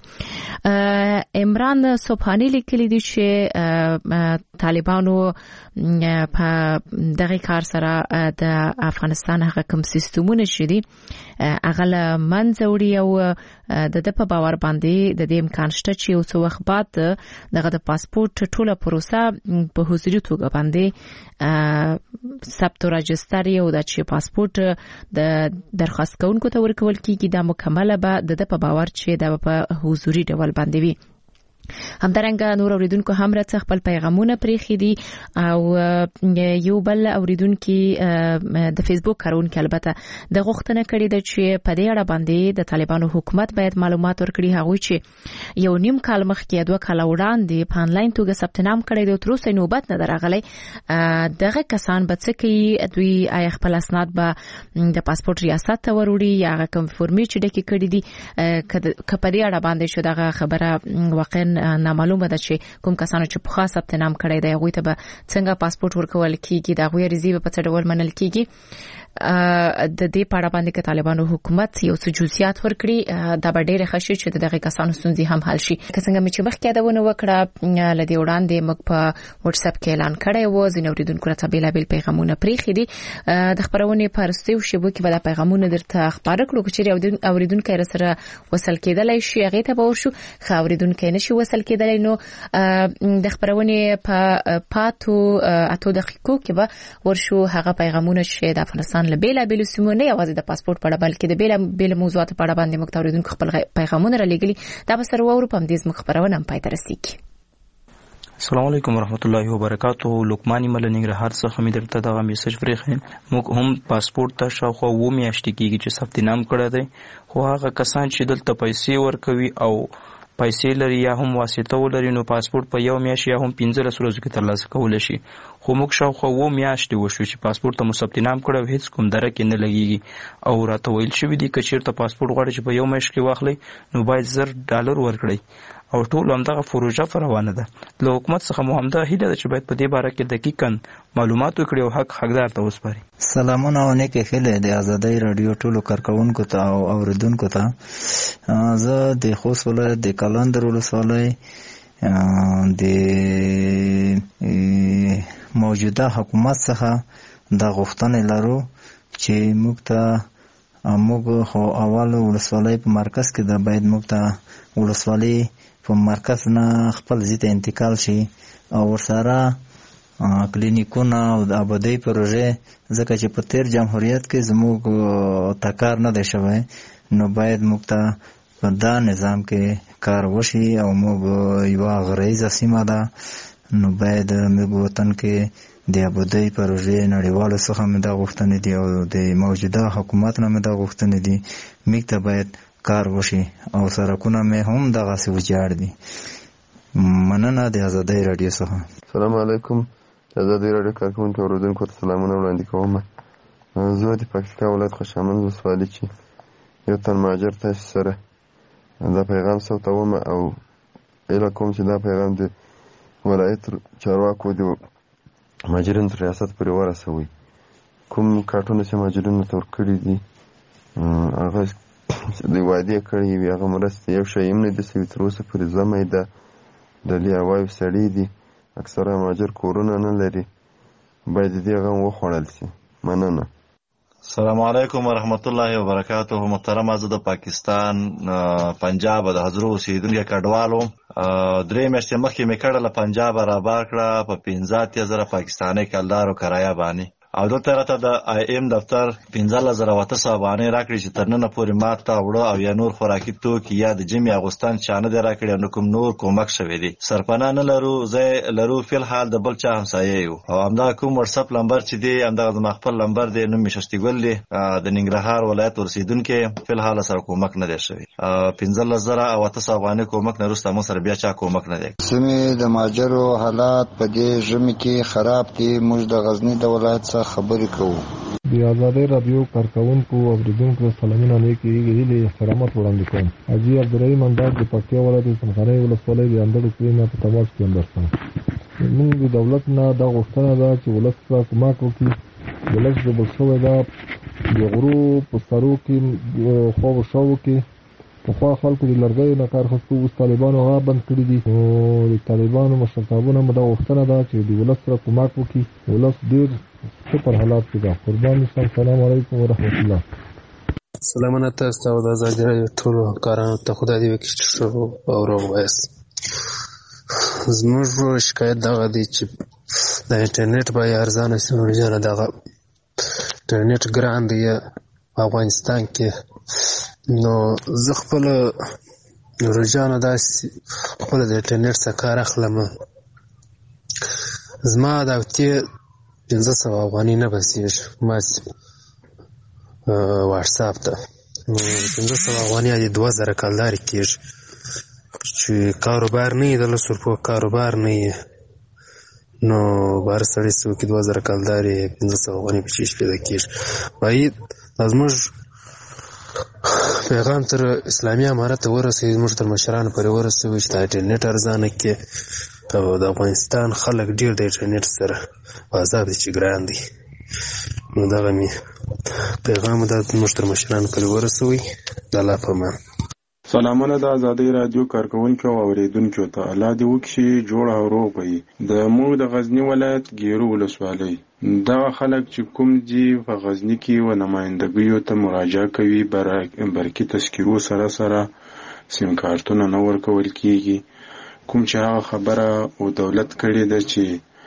عمران صبحانی لیکلی دی چې طالبانو په دغه کار سره د افغانستان هغه کوم سیستمونه شدي هغه له منځه وړي او د په باور باندې د دې امکان شته چې یو څو وخت بعد دغه د پاسپورت ټوله پروسه په حضوري توګه باندې ثبت او راجستري او د چې پاسپورت د درخواست کوونکو ته ورکول کیږي د مکمله به د په باور چې د په حضوري ډول باندې وي. همدارنګه نور اوریدونکو هم راڅخه خپل پیغامونه پریښي دي او یو بل اوریدونکو د فیسبوک کارونکو البته د غوښتنه کړې ده چې په دې اړه باندې د طالبانو حکومت باید معلومات ورکړي. هغه چې یو نیم کال مخکې 2 کال وړاندې په انلاین توګه ثبت نام کړی دی تر اوسه نوبت نه درغلی دغه کسان به څه کوي؟ دوی آیا خپل اسناد به د پاسپورت ریاست ته وروړي یا هغه کوم فورمې چې ډکې کړي دي که په دې اړه باندې شو دغه خبره واقعا نامعلومه ده چې کوم کسانو چې په خاص ثبت نام کړی دی هغه ته به څنګه پاسپورت ورکول کیږي دا غوړي ریزي په څه ډول منل کیږي. د دې په اړه باندې کې طالبانو حکومت یو څه جزئیات ورکړي دا به ډېر ښه شي چې دغه کسانو ستونزې هم حل شي. که څنګه چې مخکې یادونه وکړه لدې وړاندې موږ په واتس اپ کې اعلان کړی و ځینې اوریدونکو راته بیلابیل پیغامونه پریښي دي. د خبرونې په رسیو شبو کې به دا پیغامونه درته خبره کړو چې اوریدونکو سره وصل کېدلای شي هغه ته به ورشو خو اوریدونکو نشي وصل کېدلای نو د خبرونې په پاتو اتو دقیقو کې به ورشو هغه پیغامونه چې د افغانستان لبیلا بیل سیمونه یوازې د پاسپورت په اړه بلکې د بیل موضوعات په اړه باندې موږ اوریدونکو خپل پیغامونه را لګلي دا به سره وورو په دې مخبرونه هم پای ته رسیږي. السلام علیکم ورحمت الله وبرکاتہ. لقمانی ملنګرهار څخه مې درته دا میسج پرېښی. موږ هم پاسپورت ته شاوخوا 2 میاشتې کېږي چې ثبت نام کړی دی خو هغه کسان چې دلته پیسې ورکوي او پیسې لري یا هم واسطه ولري نو پاسپورت په 1 میاشت یا هم 15 ورځو کې ترلاسه کولی شي. خو موږ شاوخوا 2 میاشتې وشو چې پاسپورت ته مو ثبت نام کړی او هیڅ کوم درک نه لګیږي او راته ویل شوي دي که چېرته پاسپورت غواړئ چې په 1 میاشت کې واخلئ نو باید $10 ورکړئ او ټول همدغه پروژه روانه ده. له حکومت څخه مو همدا هیله ده چې باید په دې باره کې دقیقاً معلومات وکړي او حقدار ته وسپاري. سلامونه او نیکې هیلې د ازادۍ رادیو ټولو کارکونکو ته او اوریدونکو ته. زه د خوست ولایت د کلندر ولسوالۍ د موجوده حکومت څخه د غوښتنې لرو چې موږ خو اول ولسوالۍ په مرکز کې ده باید موږ ته ولسوالۍ په مرکز نه خپل ځای ته انتقال شي او ورسره کلینیکونه او د آبادۍ پروژې ځکه چې په تیر جمهوریت کې زموږ ته کار نه دی شوی نو باید موږ ته په دا نظام کې کار وشي او موږ یوه غرایزه سیمه ده نو باید موږ وطن کې د آبادۍ پروژې نړیوالو څخه مې دا غوښتنې دي او د موجوده حکومت نه مې دا غوښتنې دي موږ ته باید کار وشي او سرکونه مې هم دغسې وچاړ دي. مننه د ازادۍ رادیو څخه. السلام علیکم. د ازادۍ رادیو کارکوونکو اورېدونکو ته سلامونه وړاندې کوم. زه د پکتیکا ولایت خوشامند ولسوالۍ چې یو تن مهاجر تاسو سره دا پیغام ثبتوم او ایله کوم چې دا پیغام د ولایت چارواکو د مهاجرینو تر ریاست پورې ورسوئ. کوم کارټونه چې مهاجرینو ته ورکړي دي هغه د وعدې کړي وي هغه مرستې یو شی هم نه دي سوي تر اوسه پورې زمه ده ډلې هواوې سړي دي اکثره مهاجر کورونه نه لري باید دې هغه هم وخوړل سي. مننه. السلام علیکم ورحمت الله وبرکاته. محترم زه د پاکستان پنجاب د حضرو اوسیدونکو کډوالو 3 میاشتې مخکې مې کډه له پنجاب را بار کړه په 15,000 پاکستاني کلدارو کرایه باندې او دلته راته د آی ایم دفتر 15,800 باندې راکړي چې تر نن پورې ماته وړه او یا نور خوراکي توکي یا د جمی اغوستان چانه دی راکړي نو کوم نور کومک شوی دی. سرپناه نه لرو، زه لرو فل حال د بل چا همسایه یو او همدا کوم واتس اپ نمبر چې دی همدا د خپل نمبر دی نو مششتګل دی د ننګرهار ولایت ورسیدونکو فل حال سره کومک نه دی شوی. 15,800 باندې کومک نه رسته مو سره بیا چا کومک نه دی. سیمې د ماجرو حالات په دې ژمي کې خراب دي. موږ د غزنی د ولایت څخه خبرې کوو. د آزادۍ رادیو کارکوونکو او اوریدونکو سلامونه نیکې هیلې احترامات وړاندې کوم. حاجي عبدالرحیم انداز د پکتیا ولایت څمکنۍ ولسوالۍ د اندړو کلي نه په تماس کې اندرسم. موږ د دولت نه دا غوښتنه ده چې ولس ته کومک وکړي. ولس ډوبل شوی ده د غرو په سرو کې خوب شاو کې پخوا خلکو د لرګیو نه کار اخیسته، اوس طالبانو هغه بند کړي دي. نو د طالبانو مشرتابونه مو دا غوښتنه ده چې د ولس سره کومک وکړي. ولس ډېر ښه پر حالات کې ده. قربان شم. سلام علیکم ورحمت الله. سلامونه تاسو ته د آزادۍ راډیو ټولو کارانو ته خدای دې وکړي چې ښه او روغ وایاست. زموږ شکایت دغه دی چې د انټرنیټ باید ارزانه شي. نورجانه دغه انټرنیټ ګران دی په افغانستان کې. نو زه خپل نورجانه داسې خپل د انټرنیټ څخه کار اخلم. زما د هفتې 500 افغانۍ نه بسیږي ما واتساپ ته. 500 افغانۍ د 2000 کلدارې کېږي چې کاروبار نه وي، د 10 روپو کاروبار نه وي. نو بهر سړی څوک 2000 کلدارې 500 افغانۍ په چیش پیدا کېږي. باید زموږ پیغام تر اسلامي امارت ته ورسوي، زموږ تر مشرانو پورې ورسوي چې د انټرنیټ ارزانه کې او د افغانستان خلک ډېر د انټرنیټ سره په عذاب دي چې ګران دي. نو دغه مې پیغام د زموږ تر مشرانو پورې ورسوي. د الله په امان. سلامونه د آزادۍ رادیو کارکوونکو او اوریدونکو ته. الله دې وکړي جوړ او روغ وي. د موږ د غزنی ولایت ګیرو ولسوالۍ دغه خلک چې کوم دي په غزنی کې و نمائندګیو ته مراجعه کوي، برقي تذکیرو سره سیم کارتونه نه ورکول کیږي. کوم چې هغه خبره او دولت کړې ده چې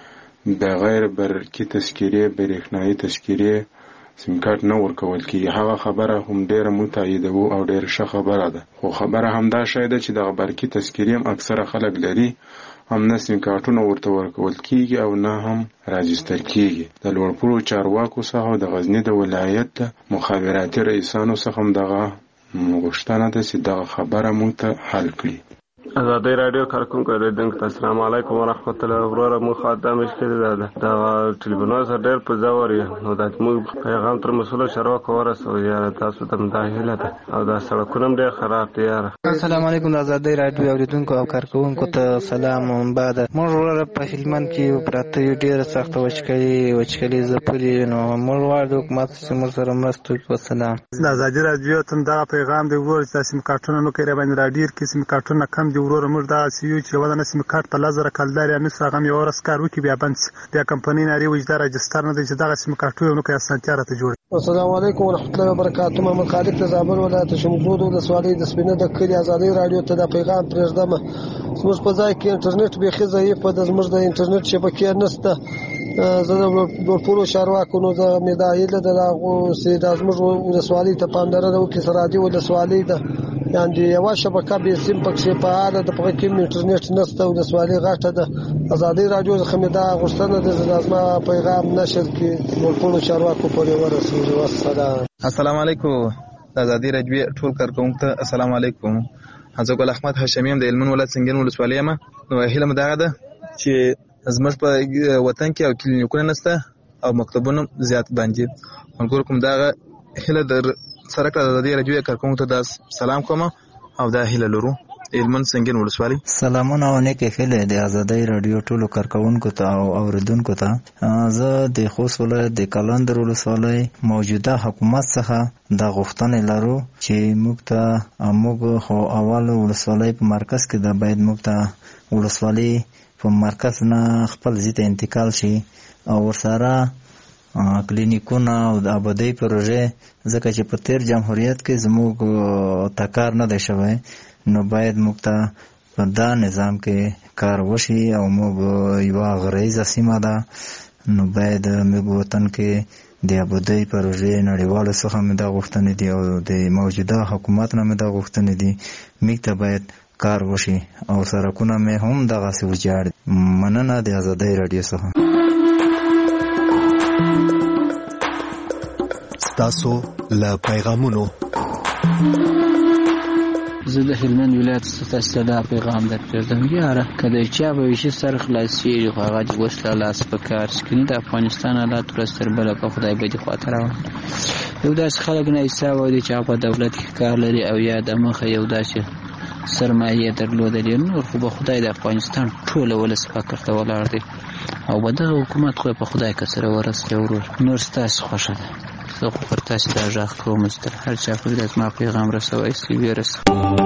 د غیر برقي تذکیرې برېښنایي تذکیرې سیم کارت نه ورکول کیږي، هغه خبره هم ډیره متاییدوو او ډیره ښه خبره ده. خو خبره همدا شی ده چې د برقي تذکیرې هم اکثره خلک لري، هم نه سیم کارتونه ورته ورکول کیږي او نه هم راجستر کیږي. د لوړپوړو چارواکو څخه د غزنی د ولایت د مخابراتي رئیسانو څخه هم دغه غوښتنه ده چې دغه خبره موږ ته حل کړي. آزادۍ راډیو کارکونکو اوریدونکو ته السلام علیکم ورحمت الله. وروره موږ خاطر مشکل ده دا ټلیفونونه سره ډېر په ځاور نو دا موږ پیغام تر مسؤل چارواکو ورسوي. یاره تاسو ته دا هیله ده او دا سړکونه ډېر خراب دي. یاره السلام علیکم د آزادۍ راډیو اوریدونکو او کارکونکو ته سلام. بعد موږ وروره په هلمند کې پراته یو ډېر سخت وچکلي ځپلي. نو موږ غواړو د حکومت چې موږ سره مرسته وکړي. والسلام. د آزادۍ راډیو ته دا پیغام دی ورور چې سیم کارتونه نو کوي باندې راډیر کې سیم کارتونه کم دی. ورور موږ دا سیو چې ودانه سیم کارت په 1000 کلدارې نه هغه یو ورس کار وکي بیا بند بیا کمپنی ناری وجدار رجستر نه دی چې دا سیم کارتونه نو کوي اسانتیا راته جوړ. السلام علیکم ورحمت الله وبرکاته. محمد خالد د زابل ولایت شمګود د سوالې د سپینه د کلی آزادۍ راډیو ته دا پیغام پرېږدم. زموږ په ځای کې انټرنیټ بيخي ضعیف ده. زموږ د انټرنیټ شبکې نشته. زه د ټولو چارواکو نو د مدایل د لاغو سي د زموږ ولسوالۍ ته پاملرنه وکړي. سرادي ولسوالۍ ده یعنی یو شبکه به سیم پکې فعال ده، په کې انټرنیټ نشته. ولسوالۍ غاټه ده. آزادۍ راډیو څخه مې دا غوښتنه ده چې لازمه پیغام نشر کې ټولو چارواکو پورې ورسېږي. والسلام. السلام علیکم د آزادۍ راډیو ټول کارکونکو ته السلام علیکم. حضرت ګل احمد هاشمیم د علمن ولایت سنگین ولسوالۍ ما. نو هیله مې دا ده چې زموږ په وطن کې او کلینیکونه نشته او مکتبونه زیات باندې موږ کوم دا هیله در سره کړه. د دې راډیو کارکونکو ته سلام کوم او دا هیله لرو علمن سنگین ولسوالۍ. سلامونه او نیک هیله د آزادۍ راډیو ټولو کارکونکو ته او اوریدونکو ته. زه د خوست ولایت د کلندر ولسوالۍ موجوده حکومت څخه دا غوښتنه لرو چې موږ خو اول ولسوالۍ په مرکز کې دا باید موږ ته ولسوالۍ په مرکز نه خپل ځای ته انتقال شي او ورسره کلینیکونه او د آبادۍ پروژې ځکه چې په تیر جمهوریت کې زموږ تکار نه دی شوی، نو باید موږ ته په دا نظام کې کار وشي او موږ یوه غرایزه سیمه ده، نو باید موږ وطن کې د آبادۍ پروژې نړیوالو څخه مې دا غوښتنې دي او د موجوده حکومت نه مې دا غوښتنې دي، موږ ته باید کار وشي او سړکونه مې هم دغسې وچاړ. مننه د ازادۍ راډیو څخه. ستاسو له پیغامونو زه د هلمند ولایت ستاسو ته دا پیغام درکړم. یاره که د چا به ویشي سر خلاصېږي خو هغه چې اوس له لاس په کار سکي د افغانستان حالات ورځ تر بله په خدای بدي خواته راوړي. یو داسې خلک ناحسابه دي چې هغه په دولت کې کار لري او یا د مخه یو داسې سرمایې درلودلې، نور خو به خدای د افغانستان ټوله ولس فقر ته ولاړ دی او به دغه حکومت خو په خدای که سره ورسوي. ورور نور ستاسو خوښه ده، زه خو پر تاسې دا غږ کوم چې تر هر چا پورې د زما پیغام رسوی سي ورسوي.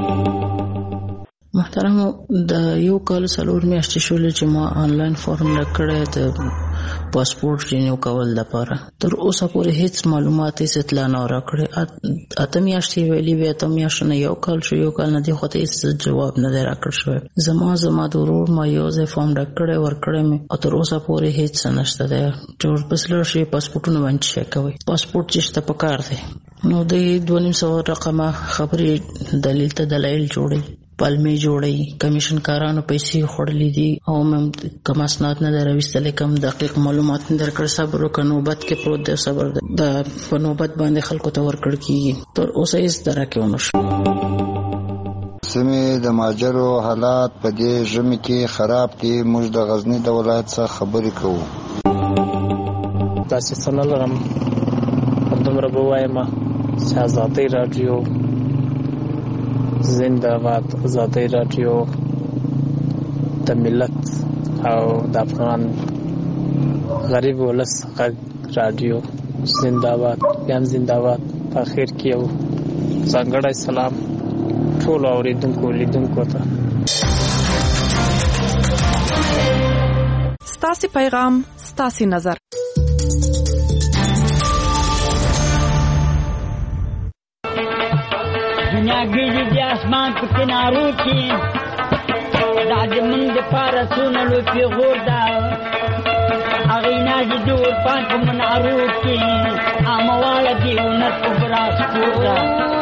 محترمو، د یو کال 4 میاشتې شولې چې ما آنلاین فارم کړی د پاسپورت رینیو کول لپاره. تر اوسه پورې هیڅ معلومات هیڅ اطلاع نه راکړې. 8 میاشتې ویلي وې، 8 میاشتې نه یو کال شو، یو کال نه دی خو ته هیڅ جواب نه دی راکړل شوی. زما د ورور ما یو ځای فارم ډک کړی ورکړی مې او تر اوسه پورې هیڅ نشته دی. جوړ پس لاړ شي پاسپورټونه باندې چیک کوئ. پاسپورټ چې شته پکار دی، نو د 2,500 رقمه خبرې دلیل ته دلایل جوړي، پالمې جوړي، کمیشن کارانو پیسې خوړلې دي او مم کم اسناد نه درويستلې، کم دقیق معلومات نه درکړ. صبر وکړه، نوبت کې پروت دی، صبر د په نوبت باندې خلکو ته ورکړ کیږي. تر اوسه هیڅ درکه ونه شو. سیمې د ماجرو حالات په دې ژمي کې خراب دي. موږ د غزنی د ولایت څخه خبرې کوو. داسې څه نه لرم، همدومره به وایم چې ازادۍ راډیو زنده باد، ازادۍ راډیو د ملت او د افغان غریب ولس غږ راډیو زنده باد، یم زنده باد. په اخر کې یو ځانګړی سلام ټولو اورېدونکو لیدونکو ته. ستاسې پیغام ستاسې نظر. دنیا ګیږي د اسمان په کنارو کې، دا د من د پاره څونه لوی پیغور ده. هغې نازې د عرفان په منارو کې، عامه واله د هنر په براس کور ده.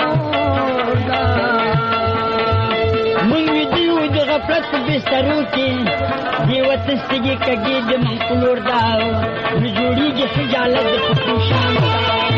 موږ ویده یو د غفلت په بسترو کې، د وطن سترګې کږې د من په لور ده. نه جوړېږي خجالت د پښتو شان ده.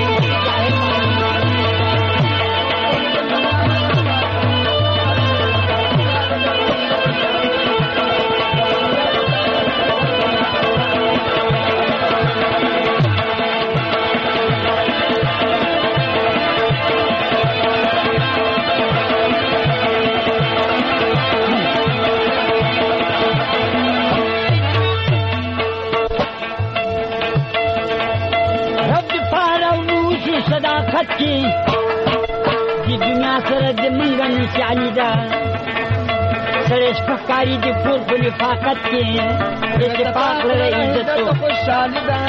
صداقت کی دی دنیا سره د منګه نشانی ده، سره شپکاری دی پور په نفاقت کې، اتفاق لري عزت او خوشحالي ده.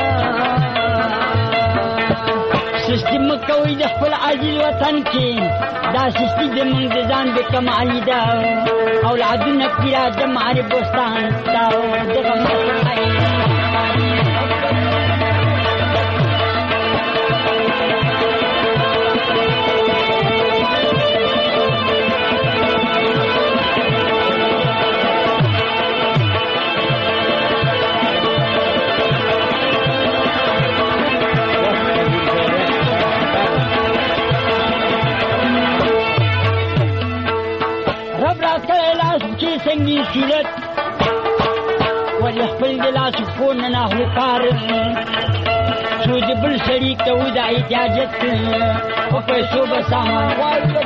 سیستم کوي د خپل عزیز وطن کې، دا سیستم د منګ د ځان د کمالي ده. اولادونه پیرا د ماري بوستان دا دغه مسای سنگین صورت ولی خپل د لاس فون نه هوکار، سود بل سړي کوي د احتیاجت په پیسو به سامان وای د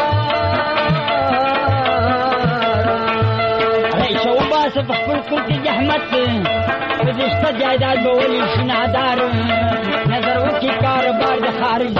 بازار. رئیس وباسه په خپل کور کې زحمت، په دې شته جایداد به ولي شنادار. نظر وکړي کاروبار د خارج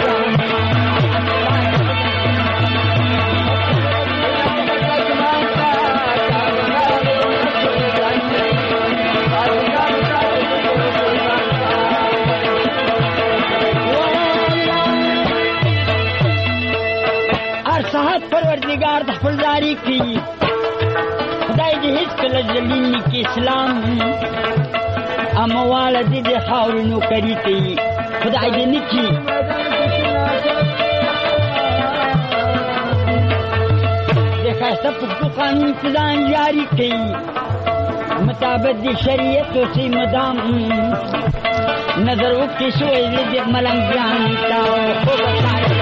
هر صحت پروردگار د خپل زاری کوي خدای دې هیڅ کله ذلیل نه کړي اسلام امواله دې د خاورو نوکري کوي خدای دې نه کړي د ښایسته پښتو قانون ځان جاري کوي مطابق د شریعت اوسې مدام نظر وکړي شوی دې ملنګ جان تا خو